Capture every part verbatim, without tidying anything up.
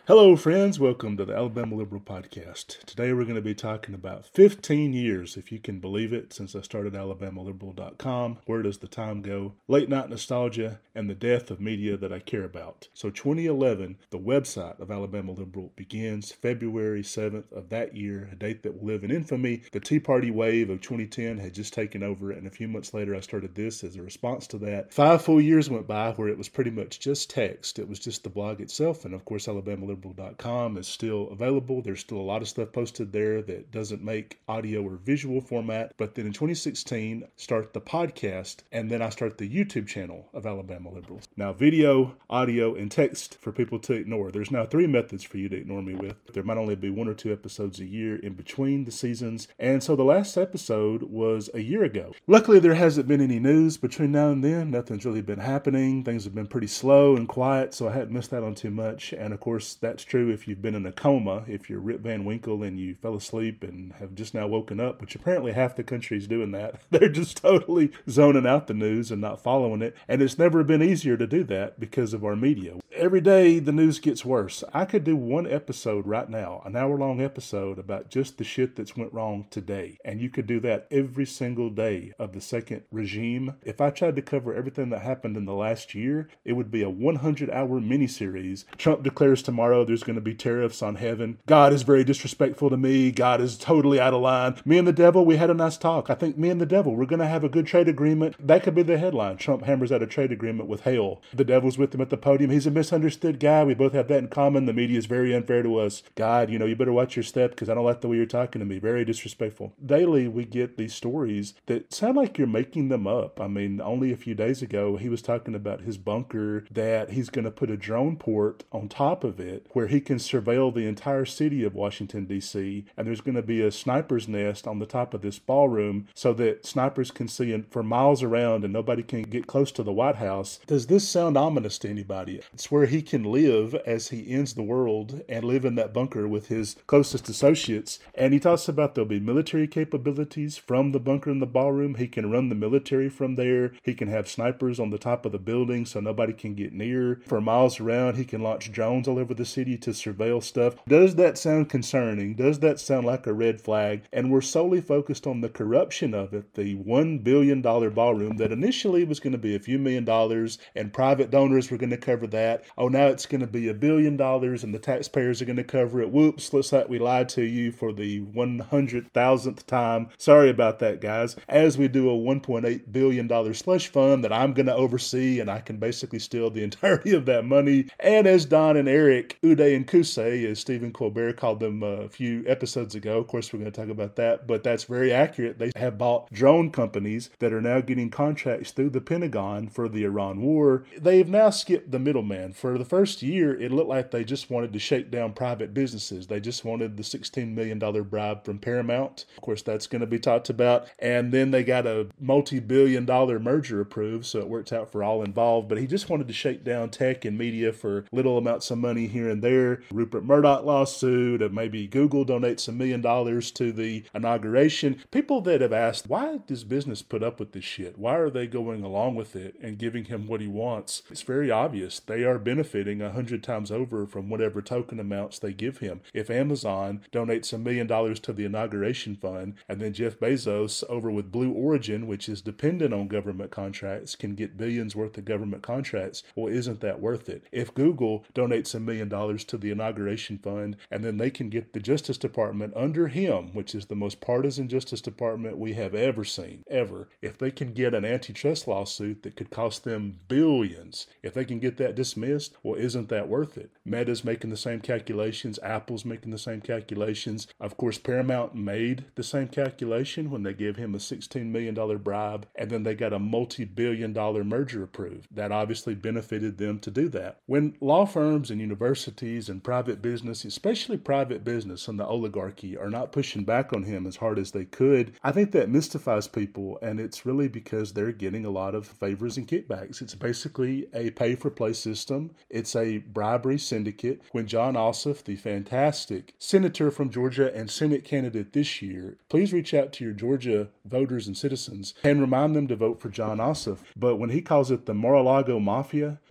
Hello, friends. Welcome to the Alabama Liberal Podcast. Today we're going to be talking about fifteen years, if you can believe it, since I started alabama liberal dot com. Where does the time go? Late night nostalgia and the death of media that I care about. So twenty eleven, the website of Alabama Liberal begins February seventh of that year, a date that will live in infamy. The Tea Party wave of twenty ten had just taken over, and a few months later I started this as a response to that. Five full years went by where it was pretty much just text. It was just the blog itself, and of course alabama liberal dot com is still available. There's still a lot of stuff posted there that doesn't make audio or visual format. But then in twenty sixteen, start the podcast, and then I start the YouTube channel of Alabama Liberals. Now, video, audio, and text for people to ignore. There's now three methods for you to ignore me with. There might only be one or two episodes a year in between the seasons. And so the last episode was a year ago. Luckily, there hasn't been any news between now and then. Nothing's really been happening. Things have been pretty slow and quiet, so I hadn't missed out on too much. And of course, that's true if you've been in a coma, if you're Rip Van Winkle and you fell asleep and have just now woken up, which apparently half the country's doing that. They're just totally zoning out the news and not following it. And it's never been easier to do that because of our media. Every day the news gets worse. I could do one episode right now, an hour-long episode about just the shit that's went wrong today. And you could do that every single day of the second regime. If I tried to cover everything that happened in the last year, it would be a one hundred hour miniseries. Trump declares tomorrow there's going to be tariffs on heaven. God is very disrespectful to me. God is totally out of line. Me and the devil, we had a nice talk. I think me and the devil, we're going to have a good trade agreement. That could be the headline. Trump hammers out a trade agreement with hell. The devil's with him at the podium. He's a misunderstood guy. We both have that in common. The media is very unfair to us. God, you know, you better watch your step because I don't like the way you're talking to me. Very disrespectful. Daily, we get these stories that sound like you're making them up. I mean, only a few days ago, he was talking about his bunker, that he's going to put a drone port on top of it where he can surveil the entire city of Washington, D C, and there's going to be a sniper's nest on the top of this ballroom so that snipers can see for miles around and nobody can get close to the White House. Does this sound ominous to anybody? It's where he can live as he ends the world and live in that bunker with his closest associates. And he talks about there'll be military capabilities from the bunker in the ballroom. He can run the military from there. He can have snipers on the top of the building so nobody can get near. For miles around, he can launch drones all over the city to surveil stuff. Does that sound concerning? Does that sound like a red flag? And we're solely focused on the corruption of it, the one billion dollars ballroom that initially was going to be a few million dollars and private donors were going to cover that. Oh, now it's going to be a billion dollars and the taxpayers are going to cover it. Whoops, looks like we lied to you for the one hundred thousandth time. Sorry about that, guys. As we do a one point eight billion dollars slush fund that I'm going to oversee, and I can basically steal the entirety of that money. And as Don and Eric, Uday and Kusei, as Stephen Colbert called them a few episodes ago. Of course, we're going to talk about that, but that's very accurate. They have bought drone companies that are now getting contracts through the Pentagon for the Iran war. They've now skipped the middleman. For the first year, it looked like they just wanted to shake down private businesses. They just wanted the sixteen million dollars bribe from Paramount. Of course, that's going to be talked about. And then they got a multi-billion dollar merger approved, so it worked out for all involved. But he just wanted to shake down tech and media for little amounts of money here and there. Rupert Murdoch lawsuit, or maybe Google donates a million dollars to the inauguration. People that have asked, why does business put up with this shit? Why are they going along with it and giving him what he wants? It's very obvious. They are benefiting a hundred times over from whatever token amounts they give him. If Amazon donates a million dollars to the inauguration fund, and then Jeff Bezos over with Blue Origin, which is dependent on government contracts, can get billions worth of government contracts, well, isn't that worth it? If Google donates a million dollars to the inauguration fund, and then they can get the Justice Department under him, which is the most partisan Justice Department we have ever seen, ever. If they can get an antitrust lawsuit that could cost them billions, if they can get that dismissed, well, isn't that worth it? Meta's making the same calculations. Apple's making the same calculations. Of course, Paramount made the same calculation when they gave him a sixteen million dollars bribe, and then they got a multi-billion dollar merger approved. That obviously benefited them to do that. When law firms and universities and private business, especially private business and the oligarchy, are not pushing back on him as hard as they could, I think that mystifies people, and it's really because they're getting a lot of favors and kickbacks. It's basically a pay-for-play system. It's a bribery syndicate. When Jon Ossoff, the fantastic senator from Georgia and Senate candidate this year, please reach out to your Georgia voters and citizens and remind them to vote for Jon Ossoff. But when he calls it the Mar-a-Lago Mafia,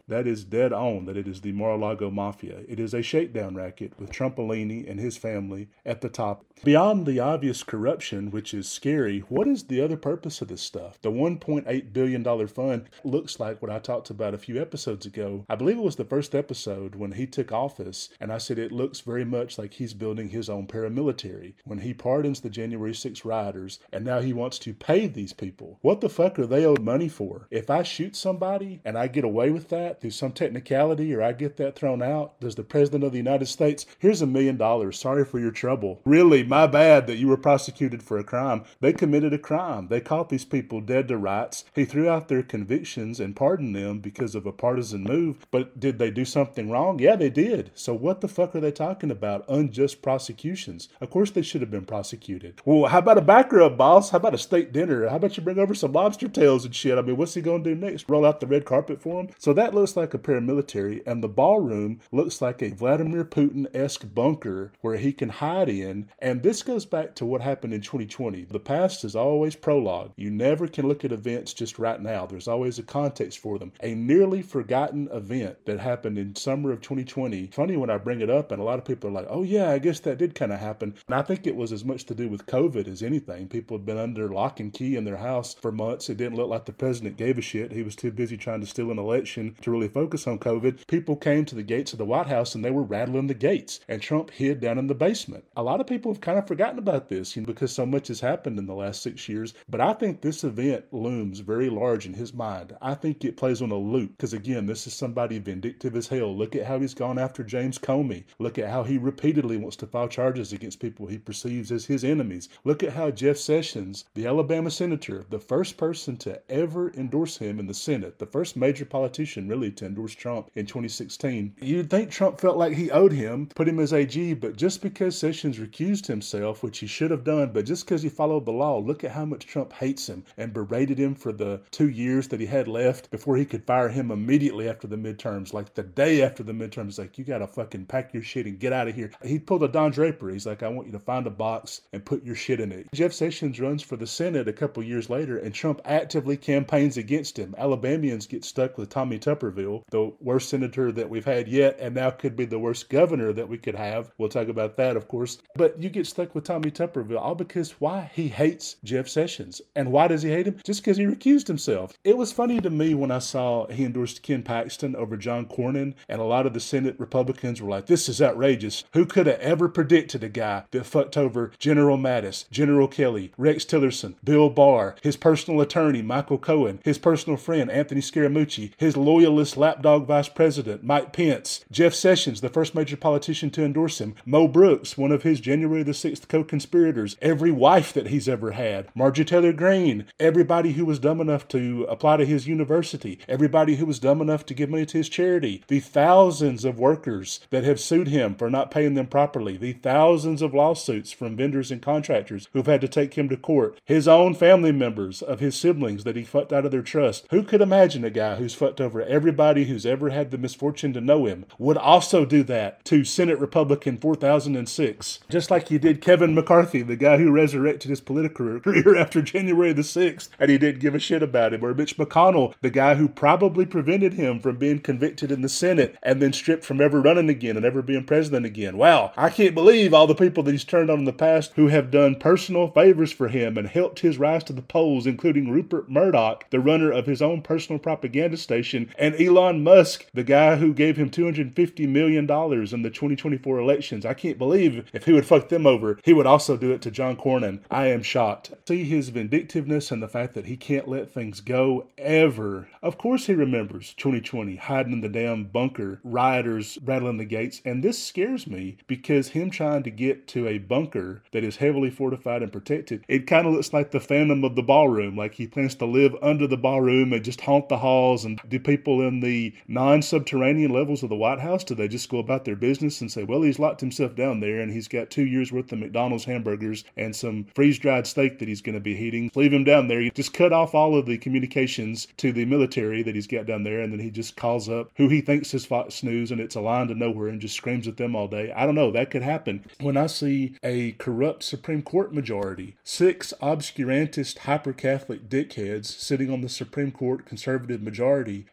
that is dead on that it is the Mar-a-Lago Mafia. It is a shakedown racket with Trumpolini and his family at the top. Beyond the obvious corruption, which is scary, what is the other purpose of this stuff? The one point eight billion dollars fund looks like what I talked about a few episodes ago. I believe it was the first episode when he took office, and I said it looks very much like he's building his own paramilitary. When he pardons the January sixth rioters, and now he wants to pay these people. What the fuck are they owed money for? If I shoot somebody and I get away with that through some technicality, or I get that thrown out, does the President of the United States, here's a million dollars, sorry for your trouble. Really, my bad that you were prosecuted for a crime. They committed a crime. They caught these people dead to rights. He threw out their convictions and pardoned them because of a partisan move. But did they do something wrong? Yeah, they did. So what the fuck are they talking about? Unjust prosecutions. Of course they should have been prosecuted. Well, how about a back rub, boss? How about a steak dinner? How about you bring over some lobster tails and shit? I mean, what's he going to do next? Roll out the red carpet for him? So that looks like a paramilitary, and the ballroom looks like a Vladimir Putin-esque bunker where he can hide in. And this goes back to what happened in twenty twenty. The past is always prologue. You never can look at events just right now. There's always a context for them. A nearly forgotten event that happened in summer of twenty twenty. Funny when I bring it up, and a lot of people are like, oh yeah, I guess that did kind of happen. And I think it was as much to do with COVID as anything. People had been under lock and key in their house for months. It didn't look like the president gave a shit. He was too busy trying to steal an election to really focus on COVID. People came to the gates of the White House and they were rattling the gates, and Trump hid down in the basement. A lot of people have kind of forgotten about this, you know, because so much has happened in the last six years. But I think this event looms very large in his mind. I think it plays on a loop because, again, this is somebody vindictive as hell. Look at how he's gone after James Comey. Look at how he repeatedly wants to file charges against people he perceives as his enemies. Look at how Jeff Sessions, the Alabama senator, the first person to ever endorse him in the Senate, the first major politician really to endorse Trump in twenty sixteen. You'd think Trump felt like he owed him, put him as A G, but just because Sessions recused himself, which he should have done, but just because he followed the law, look at how much Trump hates him and berated him for the two years that he had left before he could fire him immediately after the midterms. Like the day after the midterms, like, you gotta fucking pack your shit and get out of here. He pulled a Don Draper. He's like, I want you to find a box and put your shit in it. Jeff Sessions runs for the Senate a couple years later, and Trump actively campaigns against him. Alabamians get stuck with Tommy Tuberville, the worst senator that we've had yet, and now could be the worst governor that we could have. We'll talk about that, of course. But you get stuck with Tommy Tuberville, all because why? He hates Jeff Sessions. And why does he hate him? Just because he recused himself. It was funny to me when I saw he endorsed Ken Paxton over John Cornyn, and a lot of the Senate Republicans were like, this is outrageous. Who could have ever predicted a guy that fucked over General Mattis, General Kelly, Rex Tillerson, Bill Barr, his personal attorney, Michael Cohen, his personal friend, Anthony Scaramucci, his loyalist lapdog vice president, Mike Pence, Jeff Sessions, the first major politician to endorse him, Mo Brooks, one of his January the sixth co-conspirators, every wife that he's ever had, Marjorie Taylor Greene, everybody who was dumb enough to apply to his university, everybody who was dumb enough to give money to his charity, the thousands of workers that have sued him for not paying them properly, the thousands of lawsuits from vendors and contractors who've had to take him to court, his own family members of his siblings that he fucked out of their trust. Who could imagine a guy who's fucked over everybody who's ever had the misfortune to know him would also do that to Senate Republican four thousand six? Just like he did Kevin McCarthy, the guy who resurrected his political career after January the sixth, and he didn't give a shit about him. Or Mitch McConnell, the guy who probably prevented him from being convicted in the Senate and then stripped from ever running again and ever being president again. Wow, I can't believe all the people that he's turned on in the past who have done personal favors for him and helped his rise to the polls, including Rupert Murdoch, the runner of his own personal propaganda station, and Elon Musk, the guy who gave him two hundred fifty million dollars in the twenty twenty-four elections. I can't believe if he would fuck them over, he would also do it to John Cornyn. I am shocked. See his vindictiveness and the fact that he can't let things go ever. Of course he remembers twenty twenty, hiding in the damn bunker, rioters rattling the gates, and this scares me because him trying to get to a bunker that is heavily fortified and protected, it kind of looks like the Phantom of the Ballroom, like he plans to live under the ballroom and just haunt the halls. And do people in the non-subterranean levels of the White House, do they just go about their business and say, well, he's locked himself down there and he's got two years worth of McDonald's hamburgers and some freeze-dried steak that he's going to be eating. Leave him down there. You just cut off all of the communications to the military that he's got down there, and then he just calls up who he thinks is Fox News, and it's a line to nowhere, and just screams at them all day. I don't know. That could happen. When I see a corrupt Supreme Court majority, six obscurantist hyper-Catholic dickheads sitting on the Supreme Court conservative majority, and they want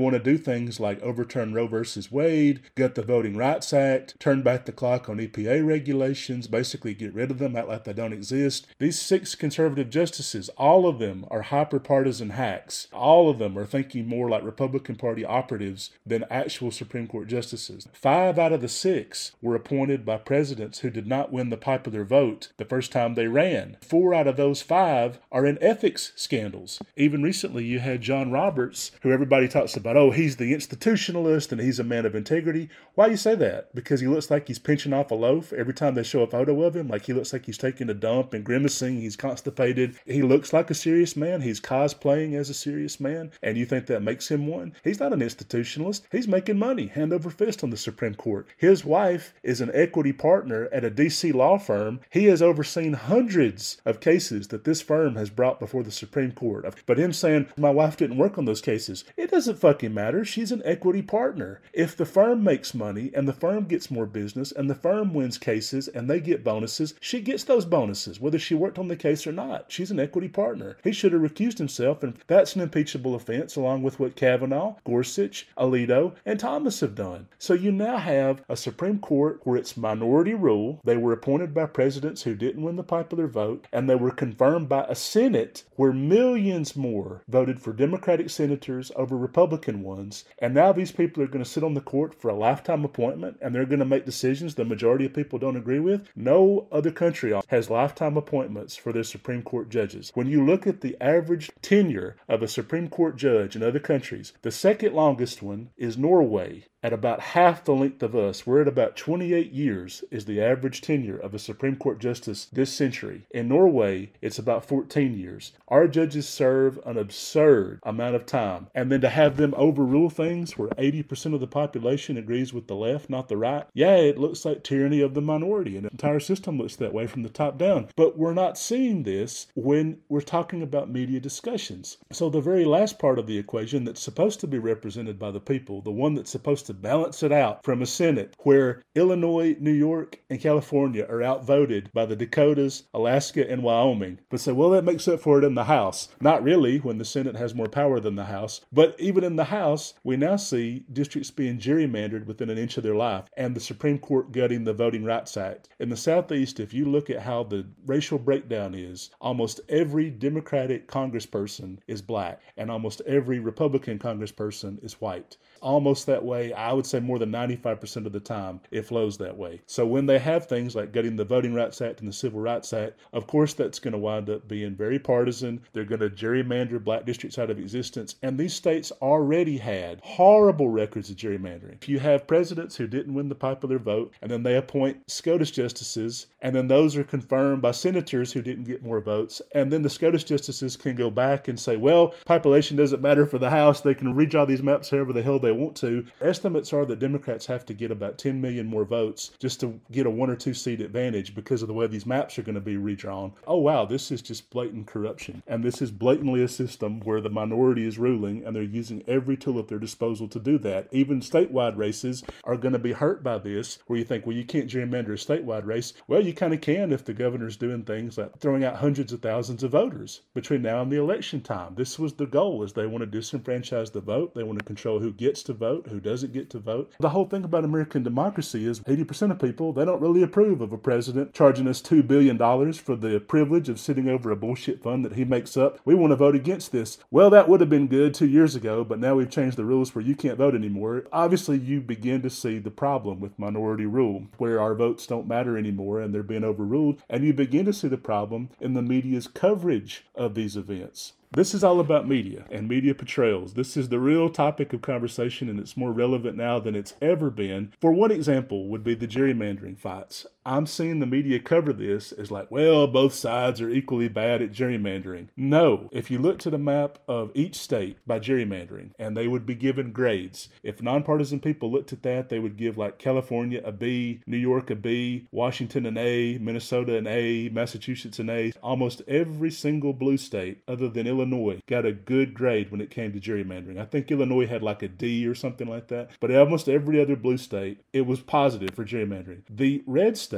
want to do things like overturn Roe versus Wade, gut the Voting Rights Act, turn back the clock on E P A regulations, basically get rid of them, act like they don't exist. These six conservative justices, all of them are hyper-partisan hacks. All of them are thinking more like Republican Party operatives than actual Supreme Court justices. Five out of the six were appointed by presidents who did not win the popular vote the first time they ran. Four out of those five are in ethics scandals. Even recently, you had John Roberts, who everybody talks about, oh, he's the institutionalist and he's a man of integrity. Why do you say that? Because he looks like he's pinching off a loaf every time they show a photo of him. Like he looks like he's taking a dump and grimacing. He's constipated. He looks like a serious man. He's cosplaying as a serious man. And you think that makes him one? He's not an institutionalist. He's making money hand over fist on the Supreme Court. His wife is an equity partner at a D C law firm. He has overseen hundreds of cases that this firm has brought before the Supreme Court. But him saying, my wife didn't work on those cases, it doesn't fucking matter. She's an equity partner. If the firm makes money and the firm gets more business and the firm wins cases and they get bonuses, she gets those bonuses, whether she worked on the case or not. She's an equity partner. He should have recused himself, and that's an impeachable offense, along with what Kavanaugh, Gorsuch, Alito, and Thomas have done. So you now have a Supreme Court where it's minority rule. They were appointed by presidents who didn't win the popular vote, and they were confirmed by a Senate where millions more voted for Democratic senators over Republican ones. And now these people are going to sit on the court for a lifetime appointment, and they're going to make decisions the majority of people don't agree with. No other country has lifetime appointments for their Supreme Court judges. When you look at the average tenure of a Supreme Court judge in other countries, the second longest one is Norway, at about half the length of us. We're at about twenty-eight years is the average tenure of a Supreme Court justice this century. In Norway, it's about fourteen years. Our judges serve an absurd amount of time. And then to have them overrule things where eighty percent of the population agrees with the left, not the right, yeah, it looks like tyranny of the minority. And the entire system looks that way from the top down. But we're not seeing this when we're talking about media discussions. So the very last part of the equation that's supposed to be represented by the people, the one that's supposed to to balance it out from a Senate where Illinois, New York, and California are outvoted by the Dakotas, Alaska, and Wyoming. But say, well, that makes up for it in the House. Not really, when the Senate has more power than the House. But even in the House, we now see districts being gerrymandered within an inch of their life, and the Supreme Court gutting the Voting Rights Act. In the Southeast, if you look at how the racial breakdown is, almost every Democratic congressperson is black, and almost every Republican congressperson is white. Almost that way. I would say more than ninety-five percent of the time it flows that way. So when they have things like gutting the Voting Rights Act and the Civil Rights Act, of course that's going to wind up being very partisan. They're going to gerrymander black districts out of existence. And these states already had horrible records of gerrymandering. If you have presidents who didn't win the popular vote, and then they appoint SCOTUS justices, and then those are confirmed by senators who didn't get more votes, and then the SCOTUS justices can go back and say, well, population doesn't matter for the House. They can redraw these maps however the hell they want to. Estimates are that Democrats have to get about ten million more votes just to get a one or two seat advantage because of the way these maps are going to be redrawn. Oh, wow, this is just blatant corruption. And this is blatantly a system where the minority is ruling, and they're using every tool at their disposal to do that. Even statewide races are going to be hurt by this, where you think, well, you can't gerrymander a statewide race. Well, you kind of can if the governor's doing things like throwing out hundreds of thousands of voters between now and the election time. This was the goal, is they want to disenfranchise the vote. They want to control who gets to vote, who doesn't get to vote. The whole thing about American democracy is eighty percent of people, they don't really approve of a president charging us two billion dollars for the privilege of sitting over a bullshit fund that he makes up. We want to vote against this. Well, that would have been good two years ago, but now we've changed the rules where you can't vote anymore. Obviously, you begin to see the problem with minority rule, where our votes don't matter anymore and they're being overruled, and you begin to see the problem in the media's coverage of these events. This is all about media and media portrayals. This is the real topic of conversation, and it's more relevant now than it's ever been. For one example would be the gerrymandering fights. I'm seeing the media cover this as like, well, both sides are equally bad at gerrymandering. No. If you look to the map of each state by gerrymandering, and they would be given grades. If nonpartisan people looked at that, they would give like California a B, New York a B, Washington an A, Minnesota an A, Massachusetts an A. Almost every single blue state other than Illinois Illinois got a good grade when it came to gerrymandering. I think Illinois had like a D or something like that. But almost every other blue state, it was positive for gerrymandering. The red state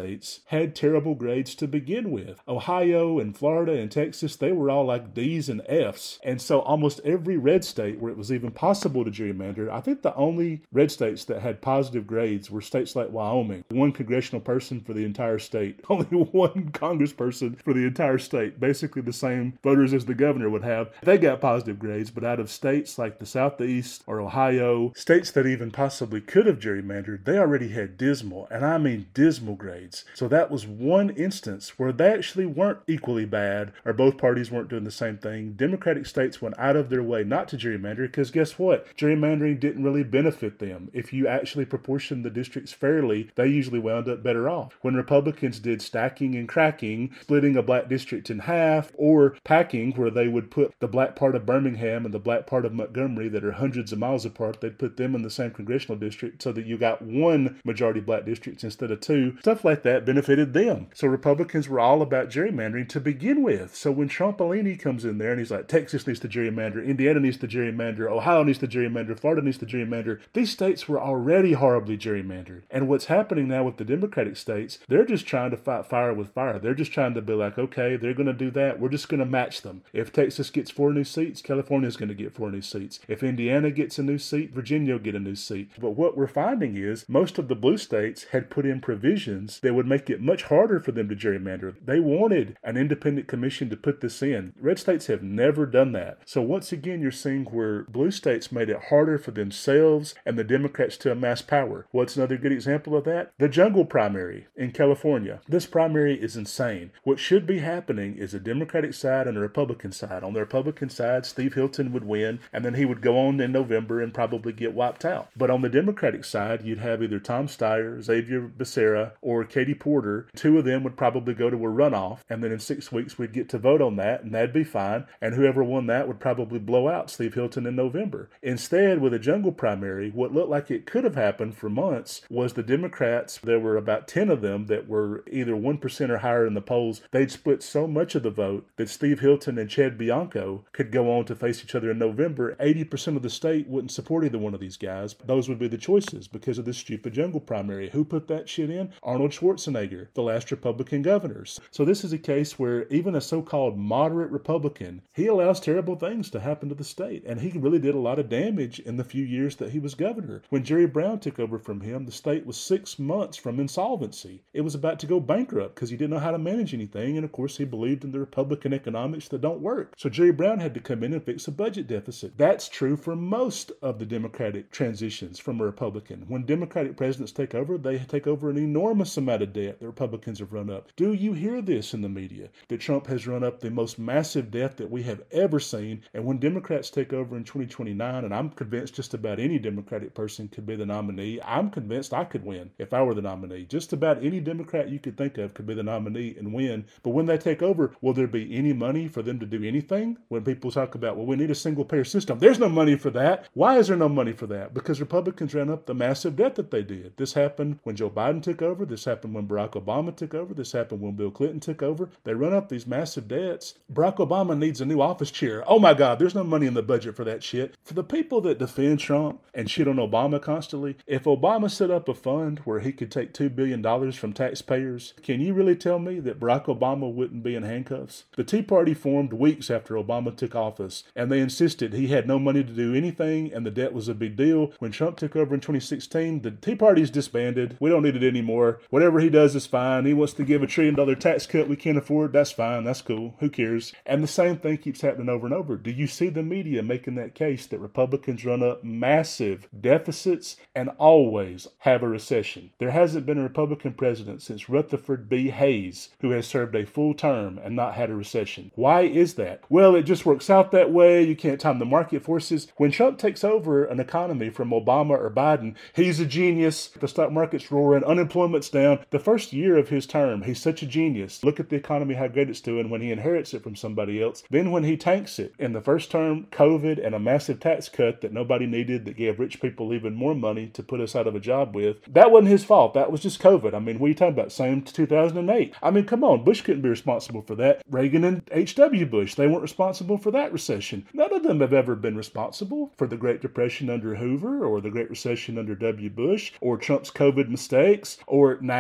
states had terrible grades to begin with. Ohio and Florida and Texas, they were all like D's and F's. And so almost every red state where it was even possible to gerrymander, I think the only red states that had positive grades were states like Wyoming. One congressional person for the entire state. Only one congressperson for the entire state. Basically the same voters as the governor would have. They got positive grades, but out of states like the Southeast or Ohio, states that even possibly could have gerrymandered, they already had dismal, and I mean dismal grades. So that was one instance where they actually weren't equally bad, or both parties weren't doing the same thing. Democratic states went out of their way not to gerrymander, because guess what? Gerrymandering didn't really benefit them. If you actually proportioned the districts fairly, they usually wound up better off. When Republicans did stacking and cracking, splitting a black district in half, or packing, where they would put the black part of Birmingham and the black part of Montgomery that are hundreds of miles apart, they'd put them in the same congressional district so that you got one majority black district instead of two. Stuff like that benefited them. So Republicans were all about gerrymandering to begin with. So when Trumpolini comes in there and he's like, Texas needs to gerrymander, Indiana needs to gerrymander, Ohio needs to gerrymander, Florida needs to gerrymander, these states were already horribly gerrymandered. And what's happening now with the Democratic states, they're just trying to fight fire with fire. They're just trying to be like, okay, they're going to do that. We're just going to match them. If Texas gets four new seats, California's going to get four new seats. If Indiana gets a new seat, Virginia will get a new seat. But what we're finding is most of the blue states had put in provisions that would make it much harder for them to gerrymander. They wanted an independent commission to put this in. Red states have never done that. So once again, you're seeing where blue states made it harder for themselves and the Democrats to amass power. What's another good example of that? The jungle primary in California. This primary is insane. What should be happening is a Democratic side and a Republican side. On the Republican side, Steve Hilton would win, and then he would go on in November and probably get wiped out. But on the Democratic side, you'd have either Tom Steyer, Xavier Becerra, or Katie Porter. Two of them would probably go to a runoff, and then in six weeks we'd get to vote on that, and that'd be fine. And whoever won that would probably blow out Steve Hilton in November. Instead, with a jungle primary, what looked like it could have happened for months was the Democrats, there were about ten of them that were either one percent or higher in the polls. They'd split so much of the vote that Steve Hilton and Chad Bianco could go on to face each other in November. eighty percent of the state wouldn't support either one of these guys. Those would be the choices because of this stupid jungle primary. Who put that shit in? Arnold Schwarzenegger, the last Republican governors. So this is a case where even a so-called moderate Republican, he allows terrible things to happen to the state. And he really did a lot of damage in the few years that he was governor. When Jerry Brown took over from him, the state was six months from insolvency. It was about to go bankrupt because he didn't know how to manage anything. And of course, he believed in the Republican economics that don't work. So Jerry Brown had to come in and fix a budget deficit. That's true for most of the Democratic transitions from a Republican. When Democratic presidents take over, they take over an enormous amount of debt the Republicans have run up. Do you hear this in the media? That Trump has run up the most massive debt that we have ever seen. And when Democrats take over in twenty twenty-nine, and I'm convinced just about any Democratic person could be the nominee, I'm convinced I could win if I were the nominee. Just about any Democrat you could think of could be the nominee and win. But when they take over, will there be any money for them to do anything? When people talk about, well, we need a single payer system, there's no money for that. Why is there no money for that? Because Republicans ran up the massive debt that they did. This happened when Joe Biden took over. This happened when Barack Obama took over. This happened when Bill Clinton took over. They run up these massive debts. Barack Obama needs a new office chair. Oh my God, there's no money in the budget for that shit. For the people that defend Trump and shit on Obama constantly, if Obama set up a fund where he could take two billion dollars from taxpayers, can you really tell me that Barack Obama wouldn't be in handcuffs? The Tea Party formed weeks after Obama took office, and they insisted he had no money to do anything, and the debt was a big deal. When Trump took over in twenty sixteen, the Tea Party's disbanded. We don't need it anymore. Whatever he does is fine. He wants to give a trillion dollar tax cut we can't afford. That's fine. That's cool. Who cares? And the same thing keeps happening over and over. Do you see the media making that case that Republicans run up massive deficits and always have a recession? There hasn't been a Republican president since Rutherford B. Hayes who has served a full term and not had a recession. Why is that? Well, it just works out that way. You can't time the market forces. When Trump takes over an economy from Obama or Biden, he's a genius. The stock market's roaring. Unemployment's down. The first year of his term, he's such a genius. Look at the economy, how great it's doing when he inherits it from somebody else. Then when he tanks it, in the first term, COVID and a massive tax cut that nobody needed that gave rich people even more money to put us out of a job with, that wasn't his fault. That was just COVID. I mean, what are you talking about? Same to two thousand eight. I mean, come on. Bush couldn't be responsible for that. Reagan and H W Bush, they weren't responsible for that recession. None of them have ever been responsible for the Great Depression under Hoover or the Great Recession under W. Bush or Trump's COVID mistakes or nine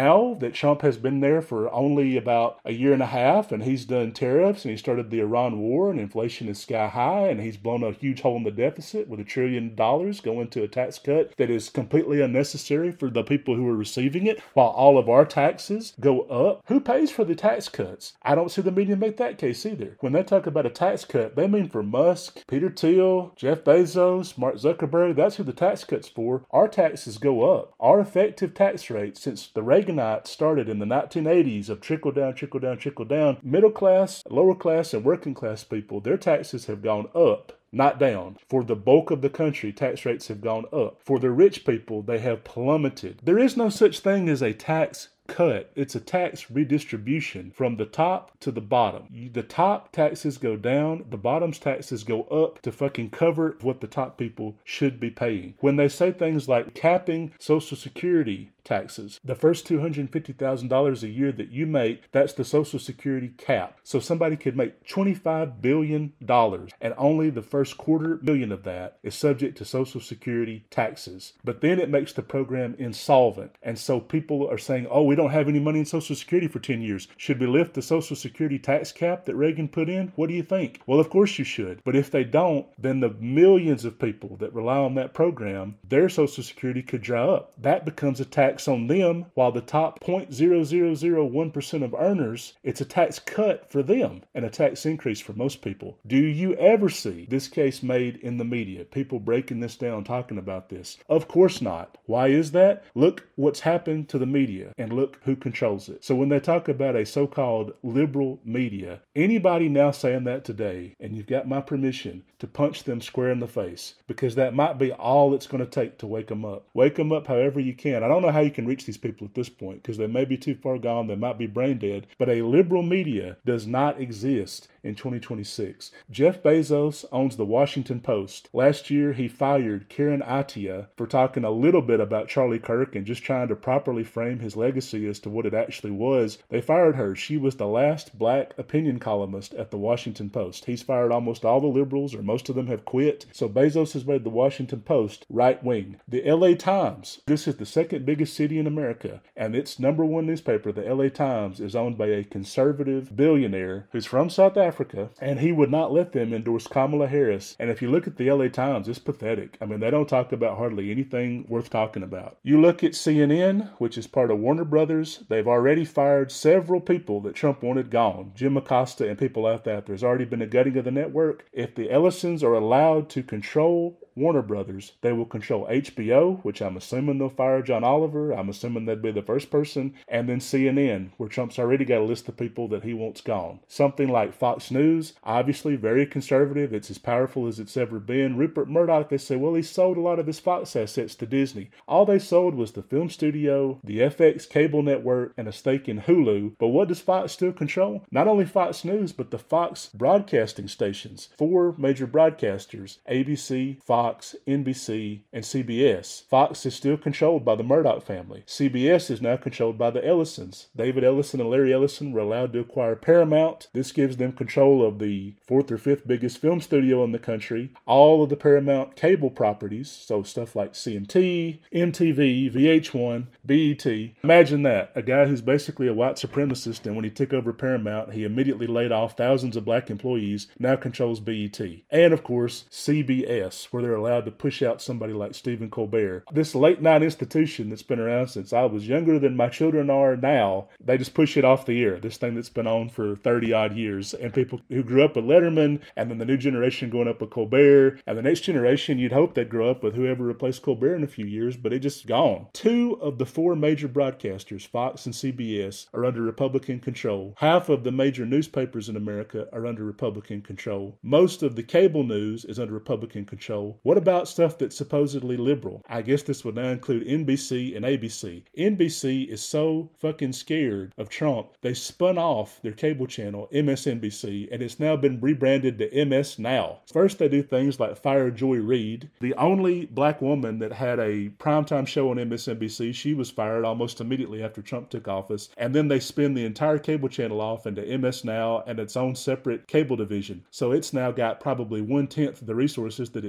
now that Trump has been there for only about a year and a half, and he's done tariffs, and he started the Iran war, and inflation is sky high, and he's blown a huge hole in the deficit with a trillion dollars going to a tax cut that is completely unnecessary for the people who are receiving it, while all of our taxes go up. Who pays for the tax cuts? I don't see the media make that case either. When they talk about a tax cut, they mean for Musk, Peter Thiel, Jeff Bezos, Mark Zuckerberg. That's who the tax cut's for. Our taxes go up. Our effective tax rate since the Reaganites started in the nineteen eighties of trickle down, trickle down, trickle down, middle class, lower class, and working class people, their taxes have gone up, not down. For the bulk of the country, tax rates have gone up. For the rich people, they have plummeted. There is no such thing as a tax cut. It's a tax redistribution from the top to the bottom. The top taxes go down, the bottom's taxes go up to fucking cover what the top people should be paying. When they say things like capping Social Security taxes, the first two hundred fifty thousand dollars a year that you make, that's the Social Security cap. So somebody could make twenty-five billion dollars and only the first quarter million of that is subject to Social Security taxes. But then it makes the program insolvent. And so people are saying, oh, we don't have any money in Social Security for ten years. Should we lift the Social Security tax cap that Reagan put in? What do you think? Well, of course you should. But if they don't, then the millions of people that rely on that program, their Social Security could dry up. That becomes a tax on them, while the top zero point zero zero zero one percent of earners, it's a tax cut for them and a tax increase for most people. Do you ever see this case made in the media? People breaking this down, talking about this? Of course not. Why is that? Look what's happened to the media and look who controls it. So when they talk about a so-called liberal media, anybody now saying that today, and you've got my permission to punch them square in the face, because that might be all it's going to take to wake them up. Wake them up however you can. I don't know how you can reach these people at this point, because they may be too far gone, they might be brain dead, but a liberal media does not exist in twenty twenty-six. Jeff Bezos owns the Washington Post. Last year, he fired Karen Attiah for talking a little bit about Charlie Kirk and just trying to properly frame his legacy as to what it actually was. They fired her. She was the last black opinion columnist at the Washington Post. He's fired almost all the liberals, or most of them have quit. So Bezos has made the Washington Post right wing. The L A Times, this is the second biggest city in America, and its number one newspaper, the L A Times, is owned by a conservative billionaire who's from South Africa. Africa, and he would not let them endorse Kamala Harris. And if you look at the L A Times, it's pathetic. I mean, they don't talk about hardly anything worth talking about. You look at C N N, which is part of Warner Brothers, they've already fired several people that Trump wanted gone. Jim Acosta and people like that. There's already been a gutting of the network. If the Ellisons are allowed to control Warner Brothers, they will control H B O, which I'm assuming they'll fire John Oliver. I'm assuming that'd be the first person. And then C N N, where Trump's already got a list of people that he wants gone. Something like Fox News, obviously very conservative. It's as powerful as it's ever been. Rupert Murdoch, they say, well, he sold a lot of his Fox assets to Disney. All they sold was the film studio, the F X cable network, and a stake in Hulu. But what does Fox still control? Not only Fox News, but the Fox broadcasting stations. Four major broadcasters, A B C, Fox, Fox, N B C, and C B S. Fox is still controlled by the Murdoch family. C B S is now controlled by the Ellisons. David Ellison and Larry Ellison were allowed to acquire Paramount. This gives them control of the fourth or fifth biggest film studio in the country, all of the Paramount cable properties, so stuff like C M T, M T V, V H one, B E T. Imagine that, a guy who's basically a white supremacist, and when he took over Paramount, he immediately laid off thousands of black employees, now controls B E T. And of course, C B S, where they're allowed to push out somebody like Stephen Colbert. This late night institution that's been around since I was younger than my children are now, they just push it off the air. This thing that's been on for thirty odd years. And people who grew up with Letterman, and then the new generation going up with Colbert, and the next generation, you'd hope they'd grow up with whoever replaced Colbert in a few years, but it just gone. Two of the four major broadcasters, Fox and C B S, are under Republican control. Half of the major newspapers in America are under Republican control. Most of the cable news is under Republican control. What about stuff that's supposedly liberal? I guess this would now include N B C and A B C. N B C is so fucking scared of Trump, they spun off their cable channel, M S N B C, and it's now been rebranded to M S Now. First, they do things like fire Joy Reid, the only black woman that had a primetime show on M S N B C. She was fired almost immediately after Trump took office. And then they spin the entire cable channel off into M S Now and its own separate cable division. So it's now got probably one-tenth of the resources that it did have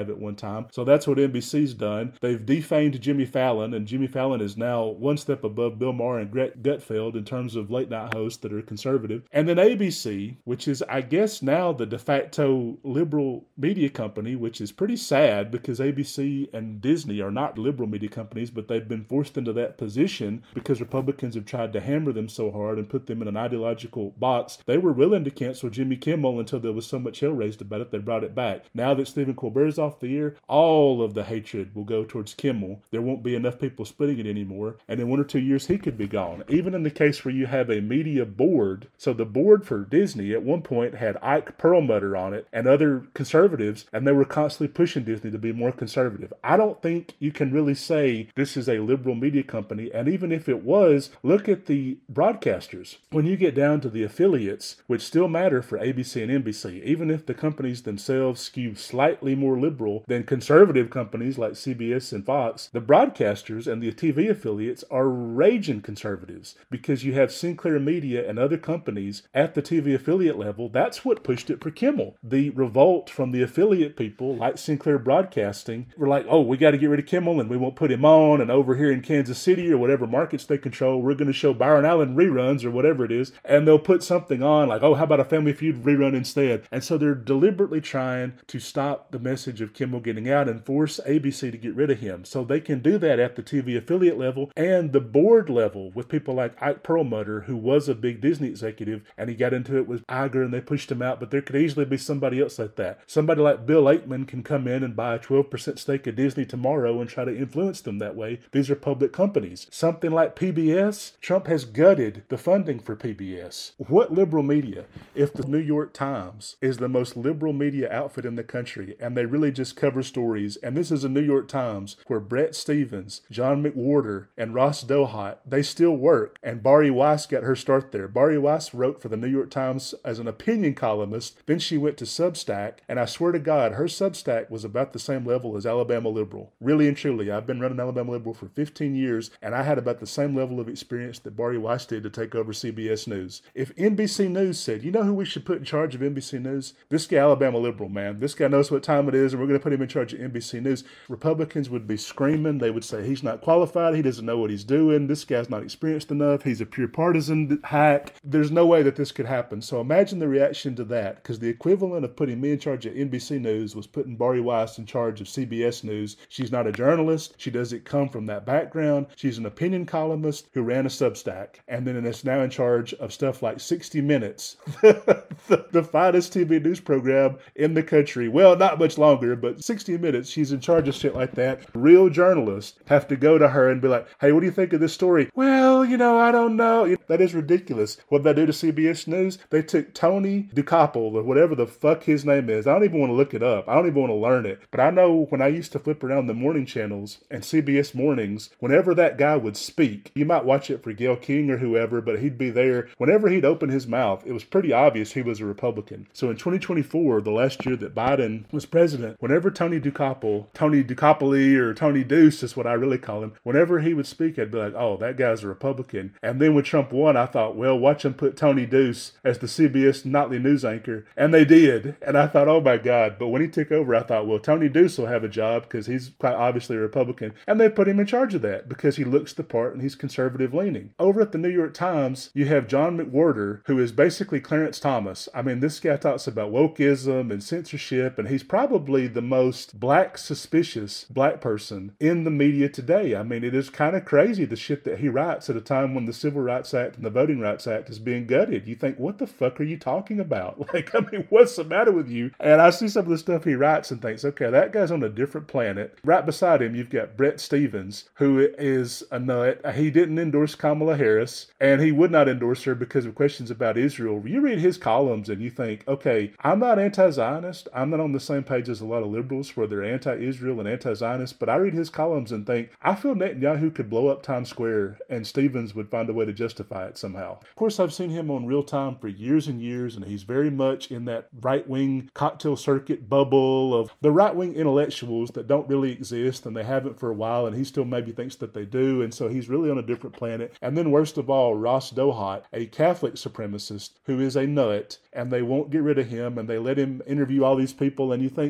have at one time. So that's what N B C's done. They've defamed Jimmy Fallon, and Jimmy Fallon is now one step above Bill Maher and Greg Gutfeld in terms of late night hosts that are conservative. And then A B C, which is, I guess, now the de facto liberal media company, which is pretty sad because A B C and Disney are not liberal media companies, but they've been forced into that position because Republicans have tried to hammer them so hard and put them in an ideological box. They were willing to cancel Jimmy Kimmel until there was so much hell raised about it, they brought it back. Now that Stephen Colbert's off the air, all of the hatred will go towards Kimmel. There won't be enough people splitting it anymore, and in one or two years he could be gone. Even in the case where you have a media board, so the board for Disney at one point had Ike Perlmutter on it and other conservatives, and they were constantly pushing Disney to be more conservative. I don't think you can really say this is a liberal media company, and even if it was, look at the broadcasters. When you get down to the affiliates, which still matter for A B C and N B C, even if the companies themselves skew slightly more liberal than conservative companies like C B S and Fox, the broadcasters and the T V affiliates are raging conservatives because you have Sinclair Media and other companies at the T V affiliate level. That's what pushed it for Kimmel. The revolt from the affiliate people like Sinclair Broadcasting were like, oh, we got to get rid of Kimmel and we won't put him on, and over here in Kansas City or whatever markets they control, we're going to show Byron Allen reruns or whatever it is, and they'll put something on like, oh, how about a Family Feud rerun instead? And so they're deliberately trying to stop the message of Kimmel getting out and force A B C to get rid of him. So they can do that at the T V affiliate level and the board level with people like Ike Perlmutter, who was a big Disney executive, and he got into it with Iger and they pushed him out, but there could easily be somebody else like that. Somebody like Bill Ackman can come in and buy a twelve percent stake of Disney tomorrow and try to influence them that way. These are public companies. Something like P B S, Trump has gutted the funding for P B S. What liberal media, if the New York Times is the most liberal media outfit in the country and they really just cover stories, and this is a New York Times where Bret Stephens, John McWhorter, and Ross Dohot, they still work, and Bari Weiss got her start there. Bari Weiss wrote for the New York Times as an opinion columnist, then she went to Substack, and I swear to God, her Substack was about the same level as Alabama Liberal. Really and truly, I've been running Alabama Liberal for fifteen years, and I had about the same level of experience that Bari Weiss did to take over C B S News. If N B C News said, you know who we should put in charge of N B C News? This guy, Alabama Liberal, man. This guy knows what time it is, and we're going to put him in charge of N B C News. Republicans would be screaming. They would say, he's not qualified. He doesn't know what he's doing. This guy's not experienced enough. He's a pure partisan hack. There's no way that this could happen. So imagine the reaction to that, because the equivalent of putting me in charge of N B C News was putting Bari Weiss in charge of C B S News. She's not a journalist. She doesn't come from that background. She's an opinion columnist who ran a Substack, and then is now in charge of stuff like sixty minutes, the, the finest T V news program in the country. Well, not much longer, but sixty minutes, she's in charge of shit like that. Real journalists have to go to her and be like, hey, what do you think of this story? Well, you know, I don't know. That is ridiculous. What did they do to C B S News? They took Tony DeCoppel, or whatever the fuck his name is. I don't even want to look it up. I don't even want to learn it. But I know when I used to flip around the morning channels and C B S Mornings, whenever that guy would speak, you might watch it for Gayle King or whoever, but he'd be there. Whenever he'd open his mouth, it was pretty obvious he was a Republican. So in twenty twenty-four, the last year that Biden was president, whenever Tony DeCoppel, Tony DeCoppoli, or Tony Deuce is what I really call him, whenever he would speak, I'd be like, oh, that guy's a Republican. And then when Trump won, I thought, well, watch him put Tony Deuce as the C B S nightly news anchor. And they did. And I thought, oh my God. But when he took over, I thought, well, Tony Deuce will have a job because he's quite obviously a Republican. And they put him in charge of that because he looks the part and he's conservative leaning. Over at the New York Times, you have John McWhorter, who is basically Clarence Thomas. I mean, this guy talks about wokeism and censorship, and he's probably the most black suspicious black person in the media today. I mean, it is kind of crazy the shit that he writes at a time when the Civil Rights Act and the Voting Rights Act is being gutted. You think, what the fuck are you talking about? Like, I mean, what's the matter with you? And I see some of the stuff he writes and thinks, okay, that guy's on a different planet. Right beside him, you've got Bret Stephens, who is a nut. He didn't endorse Kamala Harris, and he would not endorse her because of questions about Israel. You read his columns and you think, okay, I'm not anti-Zionist. I'm not on the same page as a lot of liberals where they're anti-Israel and anti-Zionist, but I read his columns and think, I feel Netanyahu could blow up Times Square and Stephens would find a way to justify it somehow. Of course, I've seen him on Real Time for years and years, and he's very much in that right-wing cocktail circuit bubble of the right-wing intellectuals that don't really exist, and they haven't for a while, and he still maybe thinks that they do, and so he's really on a different planet. And then worst of all, Ross Dohot, a Catholic supremacist who is a nut, and they won't get rid of him, and they let him interview all these people, and you think, okay,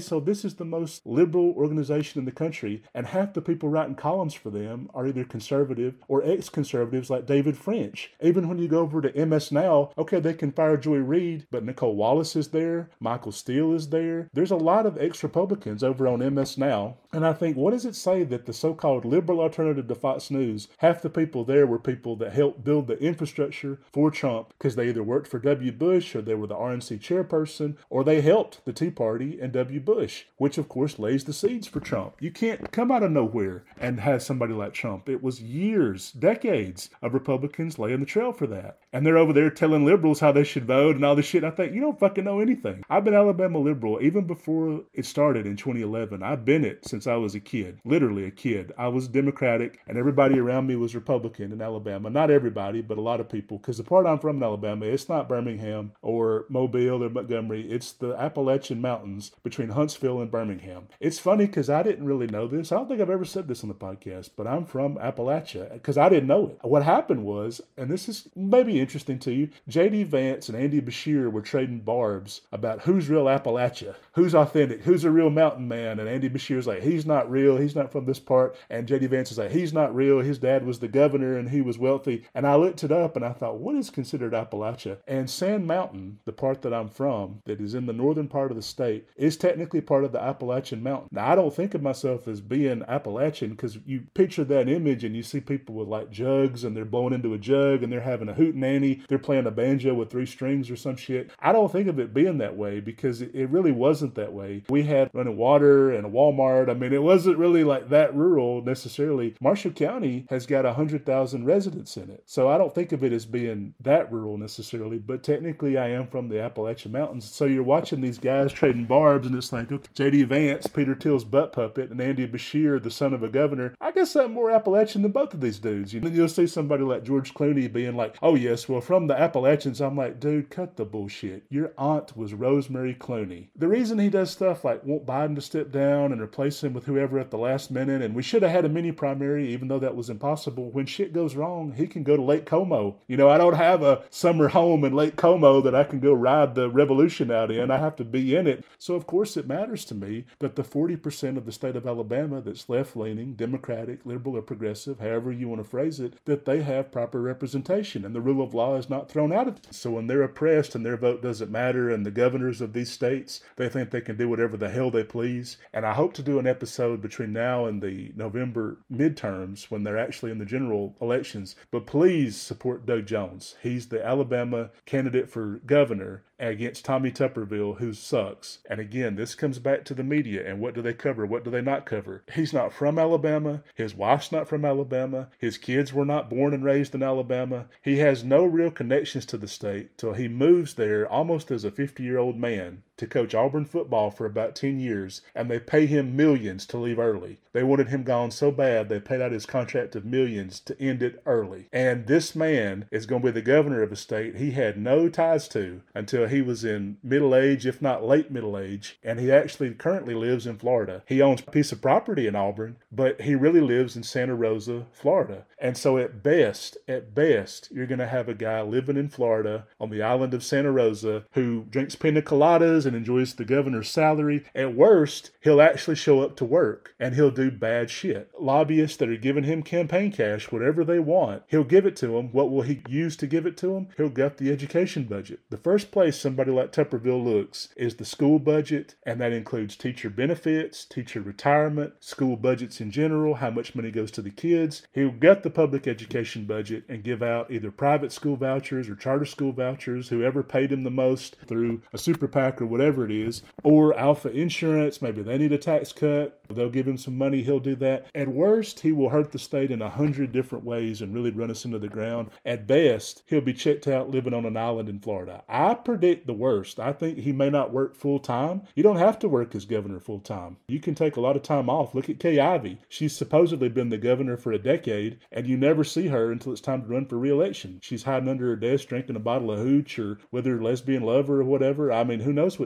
so this is the most liberal organization in the country, and half the people writing columns for them are either conservative or ex-conservatives like David French. Even when you go over to M S Now, okay, they can fire Joy Reid, but Nicole Wallace is there, Michael Steele is there. There's a lot of ex-Republicans over on M S Now, and I think, what does it say that the so-called liberal alternative to Fox News, half the people there were people that helped build the infrastructure for Trump because they either worked for W. Bush or they were the R N C chairperson or they helped the Tea Party and W. Bush, which of course lays the seeds for Trump. You can't come out of nowhere and have somebody like Trump. It was years, decades of Republicans laying the trail for that. And they're over there telling liberals how they should vote and all this shit. I think, you don't fucking know anything. I've been Alabama liberal even before it started in twenty eleven. I've been it since I was a kid, literally a kid. I was Democratic and everybody around me was Republican in Alabama. Not everybody, but a lot of people. Because the part I'm from in Alabama, it's not Birmingham or Mobile or Montgomery. It's the Appalachian Mountains between Huntsville and Birmingham. It's funny because I didn't really know this. I don't think I've ever said this on the podcast, but I'm from Appalachia because I didn't know it. What happened was, and this is maybe interesting to you, J D Vance and Andy Beshear were trading barbs about who's real Appalachia, who's authentic, who's a real mountain man. And Andy Beshear's like, he's not real, he's not from this part. And J D Vance is like, he's not real, his dad was the governor and he was wealthy. And I looked it up and I thought, what is considered Appalachia? And Sand Mountain, the part that I'm from, that is in the northern part of the state, is technically part of the Appalachian Mountain. Now, I don't think of myself as being Appalachian because you picture that image and you see people with like jugs and they're blowing into a jug and they're having a hootenanny, they're playing a banjo with three strings or some shit. I don't think of it being that way because it, it really wasn't that way. We had running water and a Walmart. I mean, it wasn't really like that rural necessarily. Marshall County has got one hundred thousand residents in it. So I don't think of it as being that rural necessarily, but technically I am from the Appalachian Mountains. So you're watching these guys trading barbs and it's like, okay, J D Vance, Peter Thiel's butt puppet, and Andy Beshear, the son of a governor. I guess I'm more Appalachian than both of these dudes. You know, you'll see somebody like George Clooney being like, oh yes, well from the Appalachians. I'm like, dude, cut the bullshit. Your aunt was Rosemary Clooney. The reason he does stuff like want Biden to step down and replace him with whoever at the last minute, and we should have had a mini primary even though that was impossible. When shit goes wrong, he can go to Lake Como. You know, I don't have a summer home in Lake Como that I can go ride the revolution out in. I have to be in it. So of course it matters to me that the forty percent of the state of Alabama that's left-leaning, Democratic, liberal, or progressive, however you want to phrase it, that they have proper representation and the rule of law is not thrown out of it. So when they're oppressed and their vote doesn't matter and the governors of these states, they think they can do whatever the hell they please. And I hope to do an episode between now and the November midterms when they're actually in the general elections. But please support Doug Jones. He's the Alabama candidate for governor against Tommy Tuberville, who sucks. And again, this comes back to the media and what do they cover, what do they not cover. He's not from Alabama. His wife's not from Alabama. His kids were not born and raised in Alabama. He has no real connections to the state till he moves there almost as a fifty-year-old man to coach Auburn football for about ten years, and they pay him millions to leave early. They wanted him gone so bad, they paid out his contract of millions to end it early. And this man is going to be the governor of a state he had no ties to until he was in middle age, if not late middle age, and he actually currently lives in Florida. He owns a piece of property in Auburn, but he really lives in Santa Rosa, Florida. And so at best, at best, you're going to have a guy living in Florida on the island of Santa Rosa who drinks pina coladas and enjoys the governor's salary. At worst, he'll actually show up to work and he'll do bad shit. Lobbyists that are giving him campaign cash, whatever they want, he'll give it to them. What will he use to give it to them? He'll gut the education budget. The first place somebody like Tuberville looks is the school budget, and that includes teacher benefits, teacher retirement, school budgets in general, how much money goes to the kids. He'll gut the public education budget and give out either private school vouchers or charter school vouchers, whoever paid him the most through a super PAC or whatever it is, or Alpha Insurance. Maybe they need a tax cut. They'll give him some money. He'll do that. At worst, he will hurt the state in a hundred different ways and really run us into the ground. At best, he'll be checked out living on an island in Florida. I predict the worst. I think he may not work full time. You don't have to work as governor full time. You can take a lot of time off. Look at Kay Ivey. She's supposedly been the governor for a decade, and you never see her until it's time to run for re-election. She's hiding under her desk drinking a bottle of hooch or with her lesbian lover or whatever. I mean, who knows what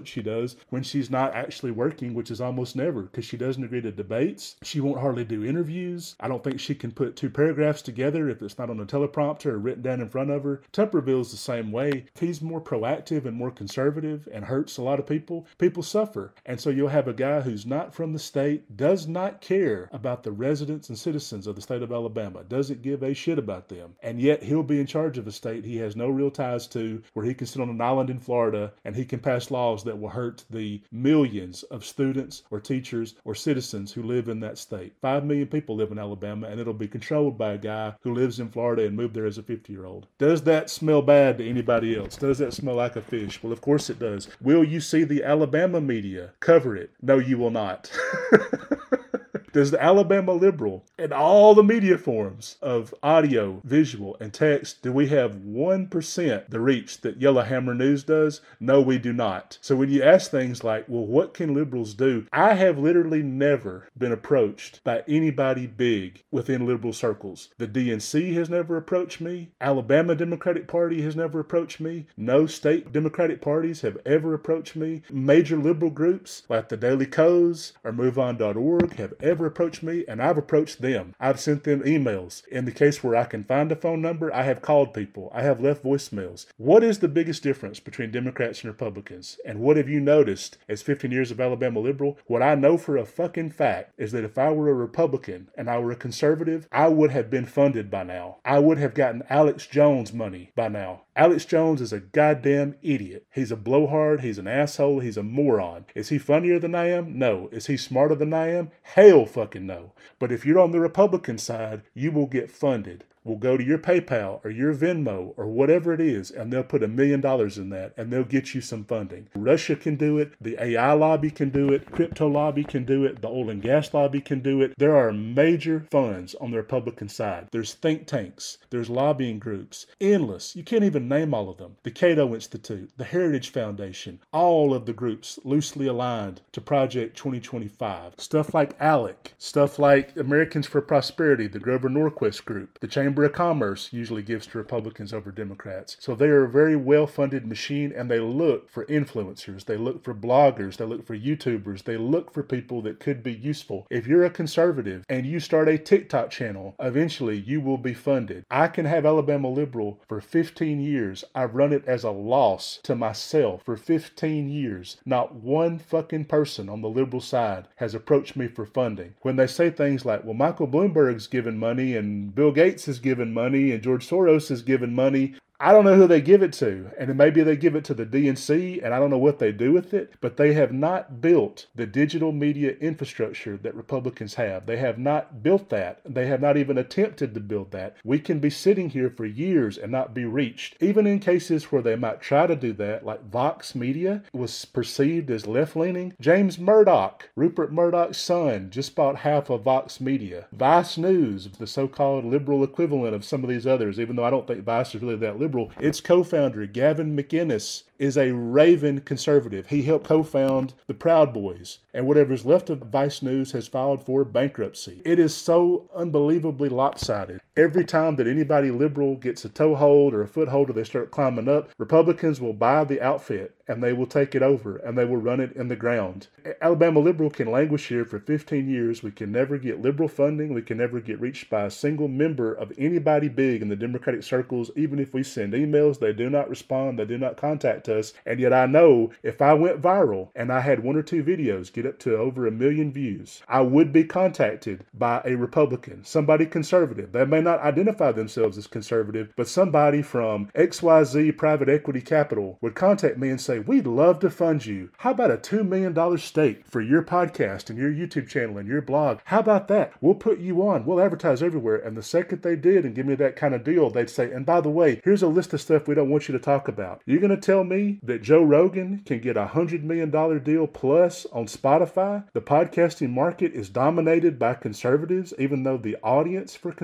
what she does when she's not actually working, which is almost never, because she doesn't agree to debates. She won't hardly do interviews. I don't think she can put two paragraphs together if it's not on a teleprompter or written down in front of her. Tuberville's the same way. If he's more proactive and more conservative and hurts a lot of people, people suffer. And so you'll have a guy who's not from the state, does not care about the residents and citizens of the state of Alabama, doesn't give a shit about them, and yet he'll be in charge of a state he has no real ties to, where he can sit on an island in Florida and he can pass laws that will hurt the millions of students or teachers or citizens who live in that state. Five million people live in Alabama, and it'll be controlled by a guy who lives in Florida and moved there as a fifty-year-old. Does that smell bad to anybody else? Does that smell like a fish? Well, of course it does. Will you see the Alabama media cover it? No, you will not. Does the Alabama Liberal and all the media forms of audio, visual, and text, do we have one percent the reach that Yellowhammer News does? No, we do not. So when you ask things like, well, what can liberals do? I have literally never been approached by anybody big within liberal circles. The D N C has never approached me. Alabama Democratic Party has never approached me. No state Democratic parties have ever approached me. Major liberal groups like the Daily Kos or move on dot org have ever approached me, and I've approached them. I've sent them emails. In the case where I can find a phone number, I have called people. I have left voicemails. What is the biggest difference between Democrats and Republicans? And what have you noticed as fifteen years of Alabama liberal? What I know for a fucking fact is that if I were a Republican and I were a conservative, I would have been funded by now. I would have gotten Alex Jones money by now. Alex Jones is a goddamn idiot. He's a blowhard. He's an asshole. He's a moron. Is he funnier than I am? No. Is he smarter than I am? Hell fucking no. But if you're on the Republican side, you will get funded. Will go to your PayPal or your Venmo or whatever it is, and they'll put a million dollars in that, and they'll get you some funding. Russia can do it. The A I lobby can do it. Crypto lobby can do it. The oil and gas lobby can do it. There are major funds on the Republican side. There's think tanks. There's lobbying groups. Endless. You can't even name all of them. The Cato Institute, the Heritage Foundation, all of the groups loosely aligned to Project twenty twenty-five. Stuff like ALEC. Stuff like Americans for Prosperity, the Grover Norquist group. The Chamber Chamber of Commerce usually gives to Republicans over Democrats. So they are a very well-funded machine, and they look for influencers. They look for bloggers. They look for YouTubers. They look for people that could be useful. If you're a conservative and you start a TikTok channel, eventually you will be funded. I can have Alabama Liberal for fifteen years. I've run it as a loss to myself for fifteen years. Not one fucking person on the liberal side has approached me for funding. When they say things like, well, Michael Bloomberg's given money and Bill Gates is given money and George Soros has given money, I don't know who they give it to, and maybe they give it to the D N C, and I don't know what they do with it, but they have not built the digital media infrastructure that Republicans have. They have not built that. They have not even attempted to build that. We can be sitting here for years and not be reached. Even in cases where they might try to do that, like Vox Media was perceived as left-leaning. James Murdoch, Rupert Murdoch's son, just bought half of Vox Media. Vice News, the so-called liberal equivalent of some of these others, even though I don't think Vice is really that liberal. Its co-founder, Gavin McInnes, is a raven conservative. He helped co-found the Proud Boys, and whatever's left of Vice News has filed for bankruptcy. It is so unbelievably lopsided. Every time that anybody liberal gets a toehold or a foothold or they start climbing up, Republicans will buy the outfit and they will take it over and they will run it in the ground. Alabama Liberal can languish here for fifteen years. We can never get liberal funding. We can never get reached by a single member of anybody big in the Democratic circles. Even if we send emails, they do not respond. They do not contact us. And yet I know if I went viral and I had one or two videos get up to over a million views, I would be contacted by a Republican, somebody conservative. They may not identify themselves as conservative, but somebody from X Y Z Private Equity Capital would contact me and say, we'd love to fund you. How about a two million dollars stake for your podcast and your YouTube channel and your blog? How about that? We'll put you on. We'll advertise everywhere. And the second they did and give me that kind of deal, they'd say, and by the way, here's a list of stuff we don't want you to talk about. You're going to tell me that Joe Rogan can get a one hundred million dollars deal plus on Spotify? The podcasting market is dominated by conservatives, even though the audience for conservatism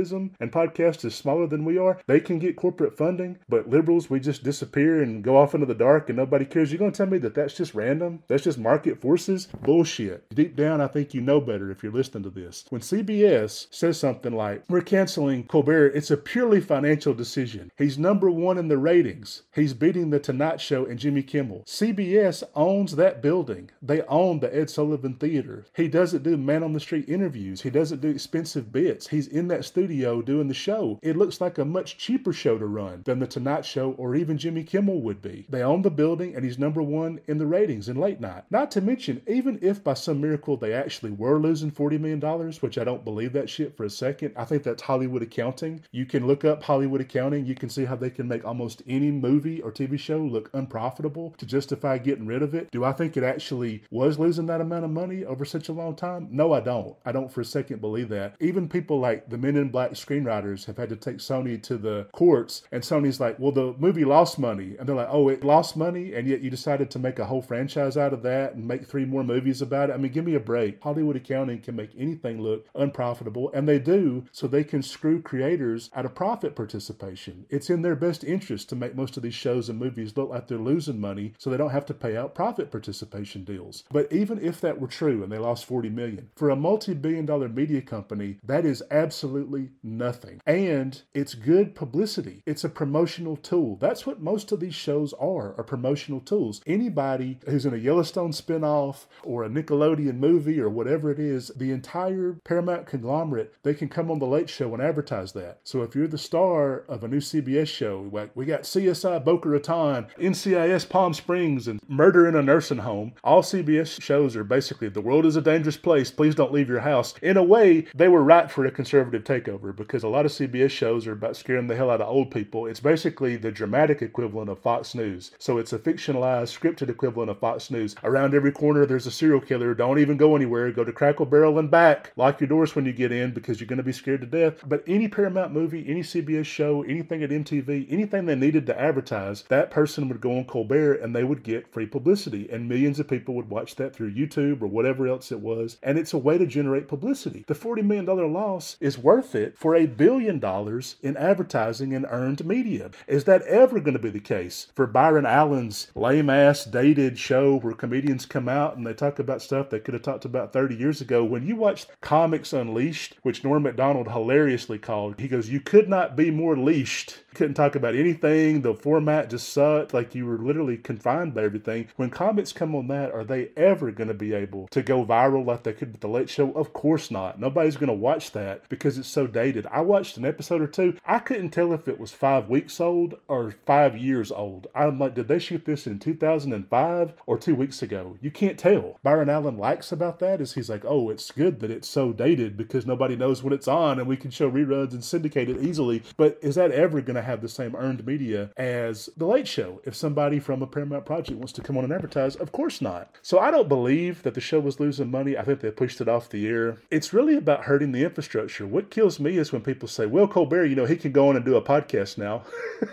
nepotism and podcast is smaller than we are, they can get corporate funding, but liberals, we just disappear and go off into the dark and nobody cares. You're going to tell me that that's just random? That's just market forces? Bullshit. Deep down, I think you know better if you're listening to this. When C B S says something like, we're canceling Colbert, it's a purely financial decision. He's number one in the ratings. He's beating The Tonight Show and Jimmy Kimmel. C B S owns that building. They own the Ed Sullivan Theater. He doesn't do man on the street interviews. He doesn't do expensive bits. He's in that studio doing the show. It looks like a much cheaper show to run than The Tonight Show or even Jimmy Kimmel would be. They own the building and he's number one in the ratings in late night. Not to mention, even if by some miracle they actually were losing forty million dollars, which I don't believe that shit for a second. I think that's Hollywood accounting. You can look up Hollywood accounting. You can see how they can make almost any movie or T V show look unprofitable to justify getting rid of it. Do I think it actually was losing that amount of money over such a long time? No, I don't. I don't for a second believe that. Even people like the Men in Black screenwriters have had to take Sony to the courts, and Sony's like, well, the movie lost money. And they're like, oh, it lost money, and yet you decided to make a whole franchise out of that and make three more movies about it? I mean, give me a break. Hollywood accounting can make anything look unprofitable, and they do, so they can screw creators out of profit participation. It's in their best interest to make most of these shows and movies look like they're losing money so they don't have to pay out profit participation deals. But even if that were true and they lost forty million dollars, for a multi-billion dollar media company, that is absolutely nothing. And it's good publicity. It's a promotional tool. That's what most of these shows are, are promotional tools. Anybody who's in a Yellowstone spinoff or a Nickelodeon movie or whatever it is, the entire Paramount conglomerate, they can come on The Late Show and advertise that. So if you're the star of a new C B S show, like we got C S I Boca Raton, N C I S Palm Springs, and Murder in a Nursing Home, all C B S shows are basically, the world is a dangerous place, please don't leave your house. In a way, they were right for a conservative takeover, because a lot of C B S shows are about scaring the hell out of old people. It's basically the dramatic equivalent of Fox News. So it's a fictionalized, scripted equivalent of Fox News. Around every corner, there's a serial killer. Don't even go anywhere. Go to Crackle Barrel and back. Lock your doors when you get in because you're going to be scared to death. But any Paramount movie, any C B S show, anything at M T V, anything they needed to advertise, that person would go on Colbert and they would get free publicity. And millions of people would watch that through YouTube or whatever else it was. And it's a way to generate publicity. The forty million dollars loss is worth it for a billion dollars in advertising and earned media. Is that ever going to be the case for Byron Allen's lame-ass dated show where comedians come out and they talk about stuff they could have talked about thirty years ago? When you watch Comics Unleashed, which Norm Macdonald hilariously called, he goes, you could not be more leashed. You couldn't talk about anything. The format just sucked. Like you were literally confined by everything. When comics come on that, are they ever going to be able to go viral like they could with The Late Show? Of course not. Nobody's going to watch that because it's so dated. I watched an episode or two. I couldn't tell if it was five weeks old or five years old. I'm like, did they shoot this in two thousand five or two weeks ago? You can't tell. Byron Allen likes about that is he's like, oh, it's good that it's so dated because nobody knows when it's on and we can show reruns and syndicate it easily. But is that ever going to have the same earned media as The Late Show? If somebody from a Paramount project wants to come on and advertise, of course not. So I don't believe that the show was losing money. I think they pushed it off the air. It's really about hurting the infrastructure. What kills me is when people say, well, Colbert, you know, he can go on and do a podcast now.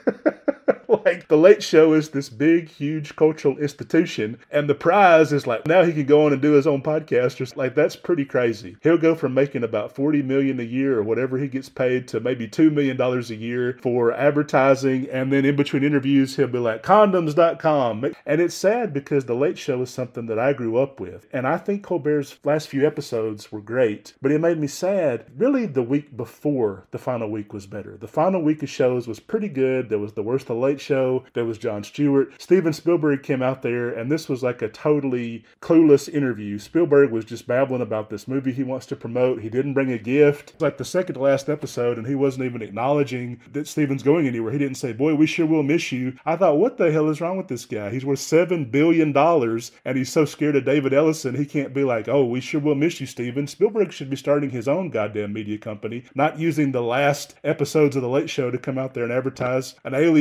Like, The Late Show is this big, huge cultural institution, and the prize is like, now he can go on and do his own podcast. Just like, that's pretty crazy. He'll go from making about forty million dollars a year or whatever he gets paid to maybe two million dollars a year for advertising, and then in between interviews, he'll be like, condoms dot com. And it's sad because The Late Show is something that I grew up with, and I think Colbert's last few episodes were great, but it made me sad. Really, the week before the final week was better. The final week of shows was pretty good. There was The Worst of the Late Show. There was Jon Stewart. Steven Spielberg came out there, and this was like a totally clueless interview. Spielberg was just babbling about this movie he wants to promote. He didn't bring a gift. It's like the second to last episode, and he wasn't even acknowledging that Steven's going anywhere. He didn't say, boy, we sure will miss you. I thought, what the hell is wrong with this guy? He's worth seven billion dollars, and he's so scared of David Ellison, he can't be like, oh, we sure will miss you, Steven. Spielberg should be starting his own goddamn media company, not using the last episodes of The Late Show to come out there and advertise an alien movie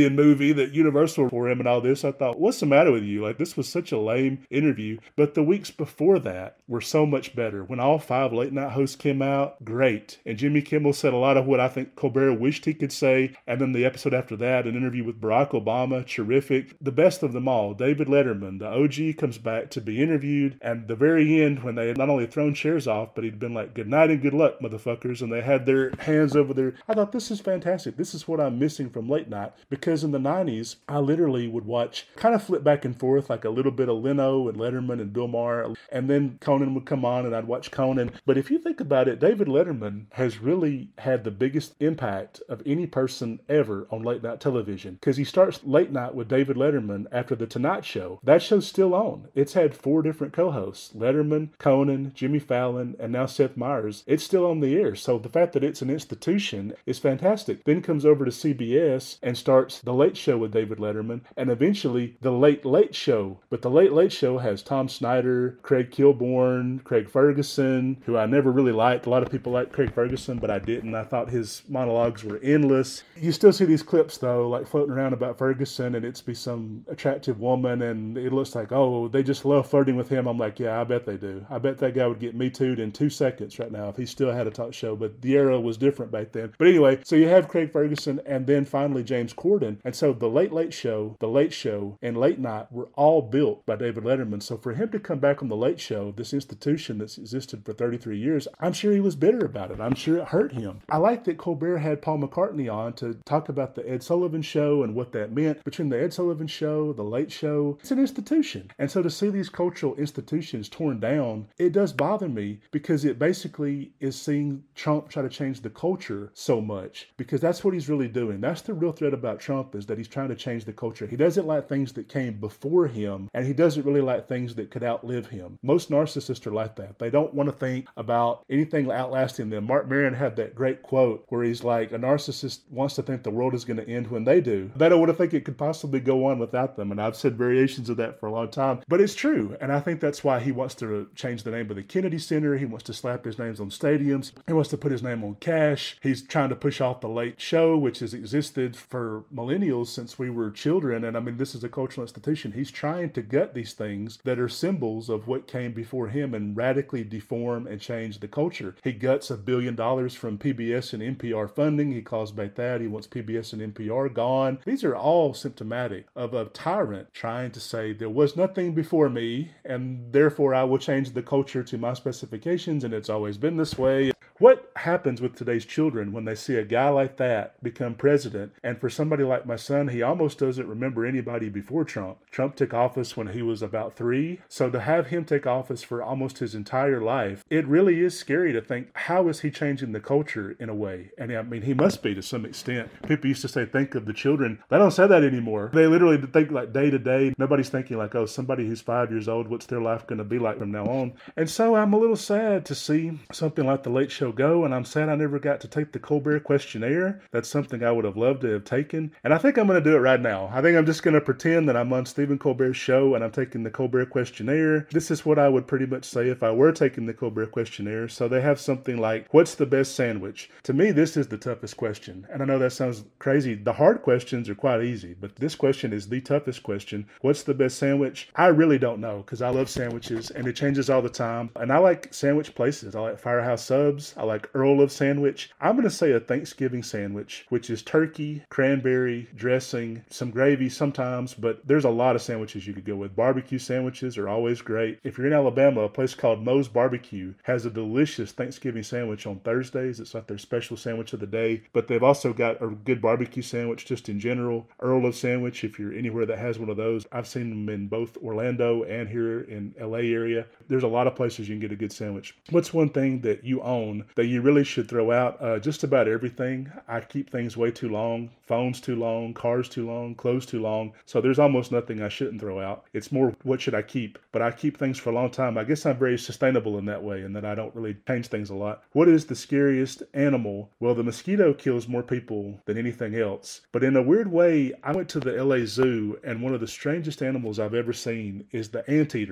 me that Universal for him and all this. I thought, what's the matter with you? Like, this was such a lame interview. But the weeks before that were so much better. When all five late night hosts came out, great. And Jimmy Kimmel said a lot of what I think Colbert wished he could say. And then the episode after that, an interview with Barack Obama, terrific. The best of them all, David Letterman, the O G, comes back to be interviewed. And the very end, when they had not only thrown chairs off, but he'd been like, good night and good luck, motherfuckers. And they had their hands over their... I thought, this is fantastic. This is what I'm missing from late night. Because in the nineties, I literally would watch, kind of flip back and forth, like a little bit of Leno and Letterman and Bill Maher. And then Conan would come on and I'd watch Conan. But if you think about it, David Letterman has really had the biggest impact of any person ever on late night television. Because he starts late night with David Letterman after The Tonight Show. That show's still on. It's had four different co-hosts. Letterman, Conan, Jimmy Fallon, and now Seth Meyers. It's still on the air. So the fact that it's an institution is fantastic. Then comes over to C B S and starts The Late Show with David Letterman, and eventually The Late Late Show. But The Late Late Show has Tom Snyder, Craig Kilborn, Craig Ferguson, who I never really liked. A lot of people liked Craig Ferguson, but I didn't. I thought his monologues were endless. You still see these clips, though, like floating around about Ferguson, and it's be some attractive woman, and it looks like, oh, they just love flirting with him. I'm like, yeah, I bet they do. I bet that guy would get Me Too'd in two seconds right now if he still had a talk show, but the era was different back then. But anyway, so you have Craig Ferguson, and then finally James Corden. And so The Late Late Show, The Late Show, and Late Night were all built by David Letterman. So for him to come back on The Late Show, this institution that's existed for thirty-three years, I'm sure he was bitter about it. I'm sure it hurt him. I like that Colbert had Paul McCartney on to talk about the Ed Sullivan Show and what that meant. Between the Ed Sullivan Show, The Late Show, it's an institution. And so to see these cultural institutions torn down, it does bother me because it basically is seeing Trump try to change the culture so much, because that's what he's really doing. That's the real threat about Trump, is that he's trying to change the culture. He doesn't like things that came before him, and he doesn't really like things that could outlive him. Most narcissists are like that. They don't want to think about anything outlasting them. Mark Maron had that great quote where he's like, a narcissist wants to think the world is going to end when they do. They don't want to think it could possibly go on without them. And I've said variations of that for a long time, but it's true. And I think that's why he wants to change the name of the Kennedy Center. He wants to slap his names on stadiums. He wants to put his name on cash. He's trying to push off The Late Show, which has existed for millennials since we were children. And I mean, this is a cultural institution. He's trying to gut these things that are symbols of what came before him and radically deform and change the culture. He guts a billion dollars from P B S and N P R funding. He calls back that. He wants P B S and N P R gone. These are all symptomatic of a tyrant trying to say there was nothing before me, and therefore I will change the culture to my specifications, and it's always been this way. What happens with today's children when they see a guy like that become president? And for somebody like my son, he almost doesn't remember anybody before Trump. Trump took office when he was about three. So to have him take office for almost his entire life, it really is scary to think, how is he changing the culture in a way? And I mean, he must be to some extent. People used to say, think of the children. They don't say that anymore. They literally think like day to day. Nobody's thinking like, oh, somebody who's five years old, what's their life going to be like from now on? And so I'm a little sad to see something like The Late Show go, and I'm sad I never got to take the Colbert questionnaire. That's something I would have loved to have taken. And I think I'm going to do it right now. I think I'm just going to pretend that I'm on Stephen Colbert's show and I'm taking the Colbert questionnaire. This is what I would pretty much say if I were taking the Colbert questionnaire. So they have something like, what's the best sandwich? To me, this is the toughest question. And I know that sounds crazy. The hard questions are quite easy, but this question is the toughest question. What's the best sandwich? I really don't know, because I love sandwiches and it changes all the time. And I like sandwich places. I like Firehouse Subs. I like Earl of Sandwich. I'm going to say a Thanksgiving sandwich, which is turkey, cranberry, dressing, some gravy sometimes, but there's a lot of sandwiches you could go with. Barbecue sandwiches are always great. If you're in Alabama, a place called Moe's Barbecue has a delicious Thanksgiving sandwich on Thursdays. It's like their special sandwich of the day, but they've also got a good barbecue sandwich just in general. Earl of Sandwich, if you're anywhere that has one of those. I've seen them in both Orlando and here in L A area. There's a lot of places you can get a good sandwich. What's one thing that you own that you really should throw out? Uh, just about everything. I keep things way too long. Phones too long, cars too long, clothes too long. So there's almost nothing I shouldn't throw out. It's more, what should I keep? But I keep things for a long time. I guess I'm very sustainable in that way, and that I don't really change things a lot. What is the scariest animal? Well, the mosquito kills more people than anything else. But in a weird way, I went to the L A Zoo, and one of the strangest animals I've ever seen is the anteater.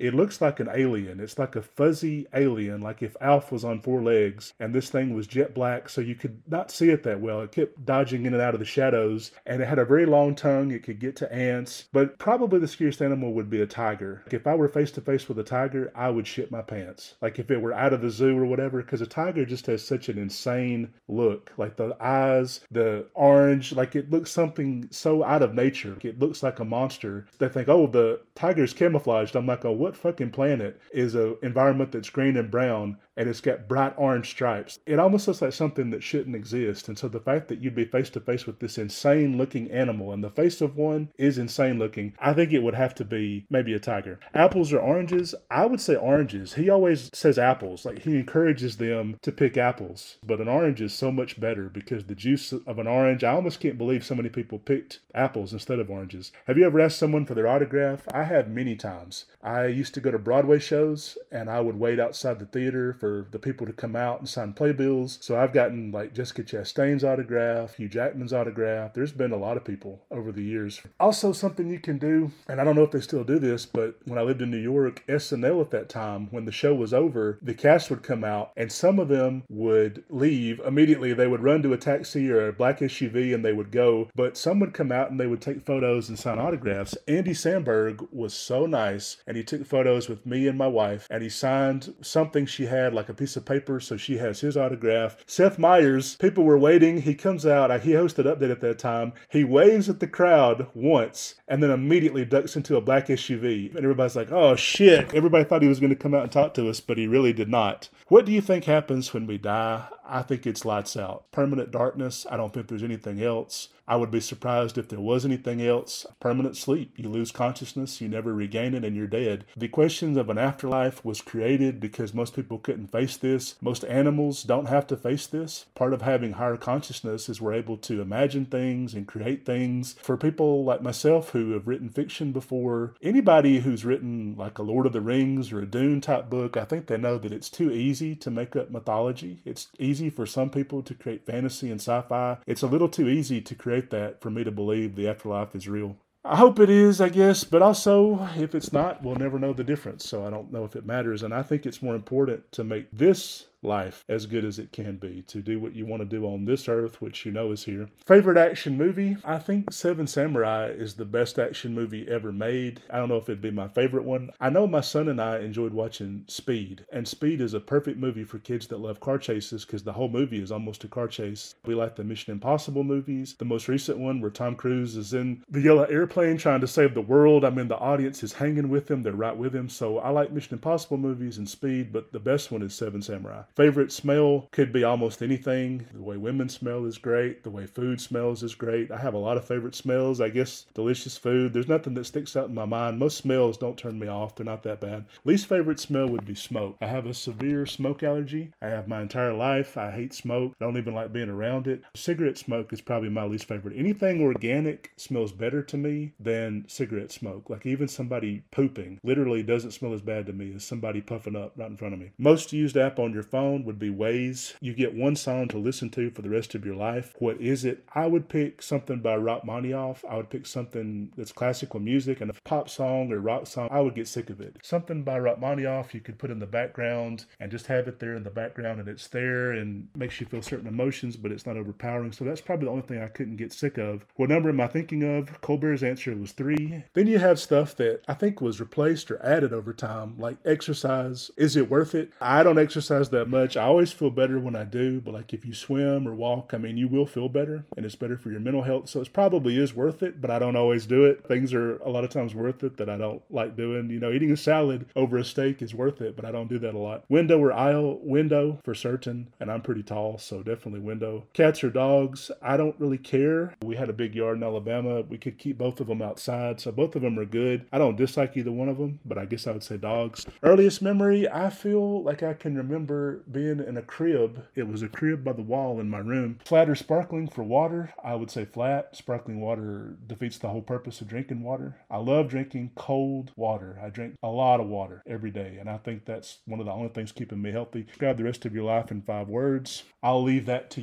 It looks like an alien. It's like a fuzzy alien, like if Alf was on four legs and this thing was jet black, so you could not see it that well. It kept dodging in and out of the shadows, and it had a very long tongue. It could get to ants, but probably the scariest animal would be a tiger. If I were face to face with a tiger, I would shit my pants. Like if it were out of the zoo or whatever, because a tiger just has such an insane look. Like the eyes, the orange, like it looks something so out of nature. It looks like a monster. They think, oh, the tiger's camouflaged. I'm like, oh, what fucking planet is an environment that's green and brown and it's got bright orange stripes? It almost looks like something that shouldn't exist. And so the fact that you'd be face to face with this insane looking animal, and the face of one is insane looking, I think it would have to be maybe a tiger. Apples or oranges? I would say oranges. He always says apples. Like he encourages them to pick apples. But an orange is so much better because the juice of an orange, I almost can't believe so many people picked apples instead of oranges. Have you ever asked someone for their autograph? I have many times. I used to go to Broadway shows and I would wait outside the theater for the people to come out and sign playbills. So I've gotten like Jessica Chastain's autograph, Hugh Jackman's autograph. There's been a lot of people over the years. Also something you can do, and I don't know if they still do this, but when I lived in New York, S N L at that time, when the show was over, the cast would come out and some of them would leave immediately. They would run to a taxi or a black S U V and they would go, but some would come out and they would take photos and sign autographs. Andy Samberg was so nice, and he took photos with me and my wife, and he signed something she had, like a piece of paper, so she has his autograph. Seth Meyers, people were waiting. He comes out. He hosted Update at that time. He waves at the crowd once and then immediately ducks into a black S U V. And everybody's like, oh shit. Everybody thought he was going to come out and talk to us, but he really did not. What do you think happens when we die? I think it's lights out. Permanent darkness. I don't think there's anything else. I would be surprised if there was anything else. Permanent sleep. You lose consciousness, you never regain it, and you're dead. The question of an afterlife was created because most people couldn't face this. Most animals don't have to face this. Part of having higher consciousness is we're able to imagine things and create things. For people like myself who have written fiction before, anybody who's written like a Lord of the Rings or a Dune type book, I think they know that it's too easy to make up mythology. It's easy for some people to create fantasy and sci-fi. It's a little too easy to create that for me to believe the afterlife is real. I hope it is, I guess, but also if it's not, we'll never know the difference. So I don't know if it matters. And I think it's more important to make this life as good as it can be, to do what you want to do on this earth, which you know is here. Favorite action movie? I think Seven Samurai is the best action movie ever made. I don't know if it'd be my favorite one. I know my son and I enjoyed watching Speed, and Speed is a perfect movie for kids that love car chases because the whole movie is almost a car chase. We like the Mission Impossible movies. The most recent one where Tom Cruise is in the yellow airplane trying to save the world. I mean, the audience is hanging with him. They're right with him. So I like Mission Impossible movies and Speed, but the best one is Seven Samurai. Favorite smell could be almost anything. The way women smell is great. The way food smells is great. I have a lot of favorite smells. I guess delicious food. There's nothing that sticks out in my mind. Most smells don't turn me off. They're not that bad. Least favorite smell would be smoke. I have a severe smoke allergy. I have my entire life. I hate smoke. I don't even like being around it. Cigarette smoke is probably my least favorite. Anything organic smells better to me than cigarette smoke. Like even somebody pooping literally doesn't smell as bad to me as somebody puffing up right in front of me. Most used app on your phone would be Waze. You get one song to listen to for the rest of your life. What is it? I would pick something by Rachmaninoff. I would pick something that's classical music, and a pop song or rock song, I would get sick of it. Something by Rachmaninoff you could put in the background and just have it there in the background, and it's there and makes you feel certain emotions, but it's not overpowering. So that's probably the only thing I couldn't get sick of. What number am I thinking of? Colbert's answer was three. Then you have stuff that I think was replaced or added over time, like exercise. Is it worth it? I don't exercise that much. I always feel better when I do, but like if you swim or walk, I mean, you will feel better and it's better for your mental health. So it probably is worth it, but I don't always do it. Things are a lot of times worth it that I don't like doing. You know, eating a salad over a steak is worth it, but I don't do that a lot. Window or aisle? Window for certain. And I'm pretty tall, so definitely window. Cats or dogs? I don't really care. We had a big yard in Alabama. We could keep both of them outside, so both of them are good. I don't dislike either one of them, but I guess I would say dogs. Earliest memory? I feel like I can remember being in a crib. It was a crib by the wall in my room. Flat or sparkling for water? I would say flat. Sparkling water defeats the whole purpose of drinking water. I love drinking cold water. I drink a lot of water every day, and I think that's one of the only things keeping me healthy. Describe the rest of your life in five words. I'll leave that to you.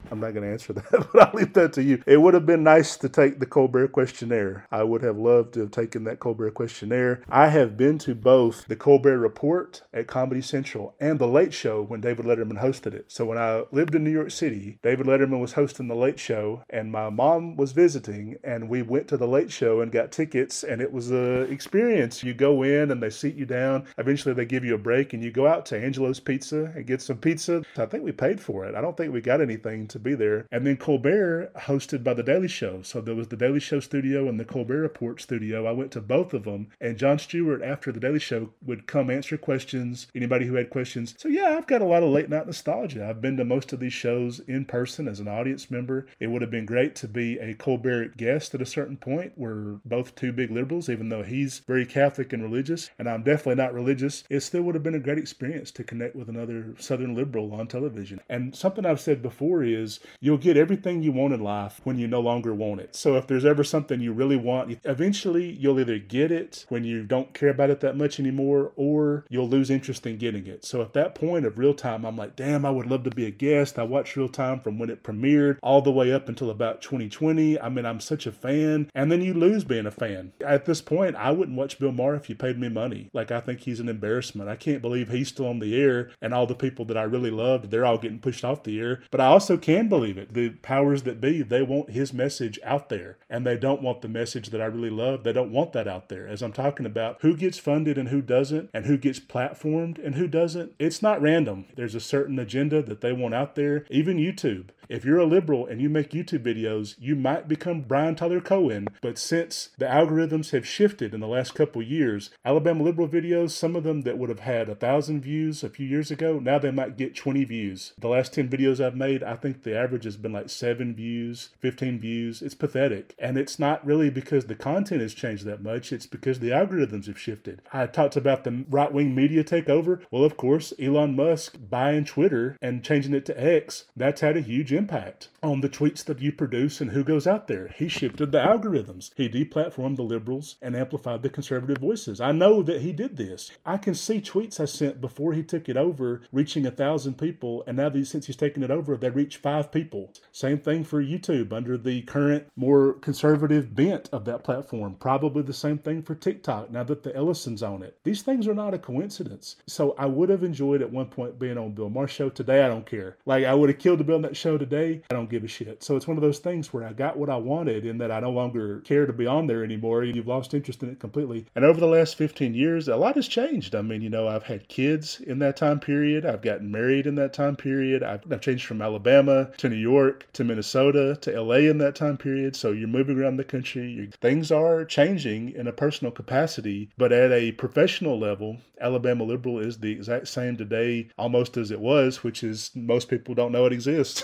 I'm not going to answer that, but I'll leave that to you. It would have been nice to take the Colbert Questionnaire. I would have loved to have taken that Colbert Questionnaire. I have been to both the Colbert Report at Comedy Central and the Late Show when David Letterman hosted it. So when I lived in New York City, David Letterman was hosting the Late Show, and my mom was visiting, and we went to the Late Show and got tickets, and it was a experience. You go in and they seat you down. Eventually they give you a break, and you go out to Angelo's Pizza and get some pizza. I think we paid for it. I don't think we got anything to be there. And then Colbert, hosted by The Daily Show. So there was The Daily Show studio and the Colbert Report studio. I went to both of them. And Jon Stewart, after The Daily Show, would come answer questions, anybody who had questions. So yeah, I've got a lot of late night nostalgia. I've been to most of these shows in person as an audience member. It would have been great to be a Colbert guest at a certain point. We're both two big liberals, even though he's very Catholic and religious, and I'm definitely not religious. It still would have been a great experience to connect with another Southern liberal on television. And something I've said before is you'll get everything you want in life when you no longer want it. So if there's ever something you really want, eventually you'll either get it when you don't care about it that much anymore, or you'll lose interest in getting it. So at that point of Real Time, I'm like, damn, I would love to be a guest. I watched Real Time from when it premiered all the way up until about twenty twenty. I mean, I'm such a fan. And then you lose being a fan. At this point, I wouldn't watch Bill Maher if you paid me money. Like, I think he's an embarrassment. I can't believe he's still on the air, and all the people that I really loved, they're all getting pushed off the air. But I also can believe it. The powers that be, they want his message out there, and they don't want the message that I really love. They don't want that out there. As I'm talking about who gets funded and who doesn't, and who gets platformed and who doesn't, it's not random. There's a certain agenda that they want out there. Even YouTube. If you're a liberal and you make YouTube videos, you might become Brian Tyler Cohen. But since the algorithms have shifted in the last couple years, Alabama liberal videos, some of them that would have had a thousand views a few years ago, now they might get twenty views. The last ten videos I've made, I think the average has been like seven views, fifteen views. It's pathetic. And it's not really because the content has changed that much. It's because the algorithms have shifted. I talked about the right-wing media takeover. Well, of course, Elon Musk buying Twitter and changing it to X, that's had a huge impact on the tweets that you produce and who goes out there. He shifted the algorithms. He deplatformed the liberals and amplified the conservative voices. I know that he did this. I can see tweets I sent before he took it over reaching a thousand people, and now that since he's taken it over, they reach five people. Same thing for YouTube under the current more conservative bent of that platform. Probably the same thing for TikTok now that the Ellisons own it. These things are not a coincidence. So I would have enjoyed at one point being on Bill Maher's show. Today, I don't care. Like, I would have killed to be on that show today. I don't give a shit. So it's one of those things where I got what I wanted in that I no longer care to be on there anymore. You've lost interest in it completely. And over the last fifteen years, a lot has changed. I mean, you know, I've had kids in that time period. I've gotten married in that time period. I've, I've changed from Alabama to New York to Minnesota to L A in that time period. So you're moving around the country. You're, things are changing in a personal capacity, but at a professional level, Alabama Liberal is the exact same today almost as it was, which is most people don't know it exists.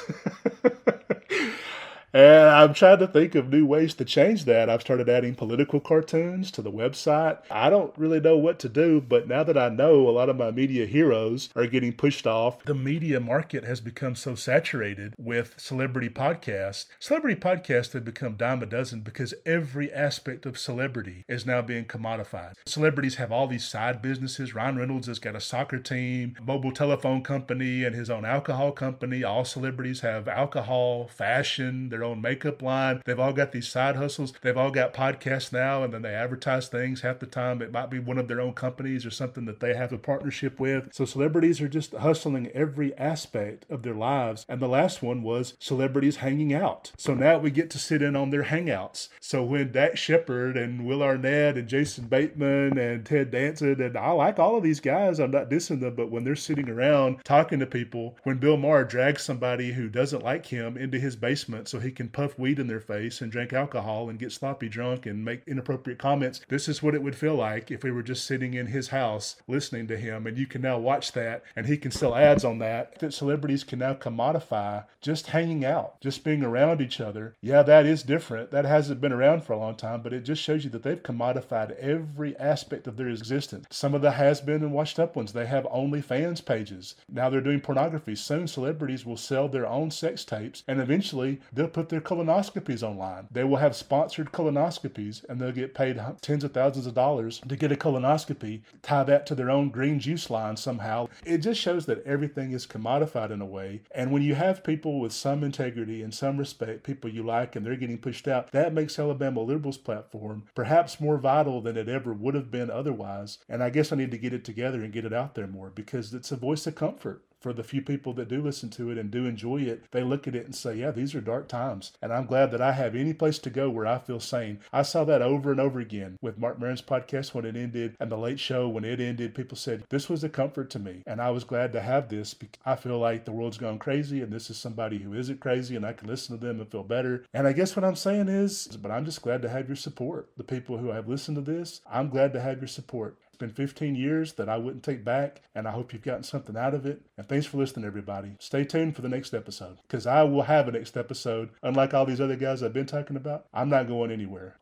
And I'm trying to think of new ways to change that. I've started adding political cartoons to the website. I don't really know what to do, but now that I know, a lot of my media heroes are getting pushed off. The media market has become so saturated with celebrity podcasts. Celebrity podcasts have become dime a dozen because every aspect of celebrity is now being commodified. Celebrities have all these side businesses. Ryan Reynolds has got a soccer team, mobile telephone company, and his own alcohol company. All celebrities have alcohol, fashion, their own makeup line. They've all got these side hustles. They've all got podcasts now, and then they advertise things. Half the time it might be one of their own companies or something that they have a partnership with. So celebrities are just hustling every aspect of their lives. And the last one was celebrities hanging out. So now we get to sit in on their hangouts. So when Dax Shepard and Will Arnett and Jason Bateman and Ted Danson, and I like all of these guys, I'm not dissing them, but when they're sitting around talking to people, when Bill Maher drags somebody who doesn't like him into his basement so he can puff weed in their face and drink alcohol and get sloppy drunk and make inappropriate comments, this is what it would feel like if we were just sitting in his house listening to him. And you can now watch that, and he can sell ads on that. That celebrities can now commodify just hanging out, just being around each other. Yeah, that is different. That hasn't been around for a long time, but it just shows you that they've commodified every aspect of their existence. Some of the has-been and washed up ones, they have OnlyFans pages. Now they're doing pornography. Soon celebrities will sell their own sex tapes, and eventually they'll put their colonoscopies online. They will have sponsored colonoscopies, and they'll get paid tens of thousands of dollars to get a colonoscopy, tie that to their own green juice line somehow. It just shows that everything is commodified in a way. And when you have people with some integrity and some respect, people you like, and they're getting pushed out, that makes Alabama Liberals platform perhaps more vital than it ever would have been otherwise. And I guess I need to get it together and get it out there more, because it's a voice of comfort for the few people that do listen to it and do enjoy it. They look at it and say, yeah, these are dark times. And I'm glad that I have any place to go where I feel sane. I saw that over and over again with Mark Maron's podcast when it ended, and The Late Show when it ended. People said, this was a comfort to me. And I was glad to have this, because I feel like the world's gone crazy, and this is somebody who isn't crazy, and I can listen to them and feel better. And I guess what I'm saying is, but I'm just glad to have your support. The people who have listened to this, I'm glad to have your support. It's been fifteen years that I wouldn't take back, and I hope you've gotten something out of it. And thanks for listening, everybody. Stay tuned for the next episode, because I will have a next episode. Unlike all these other guys I've been talking about, I'm not going anywhere.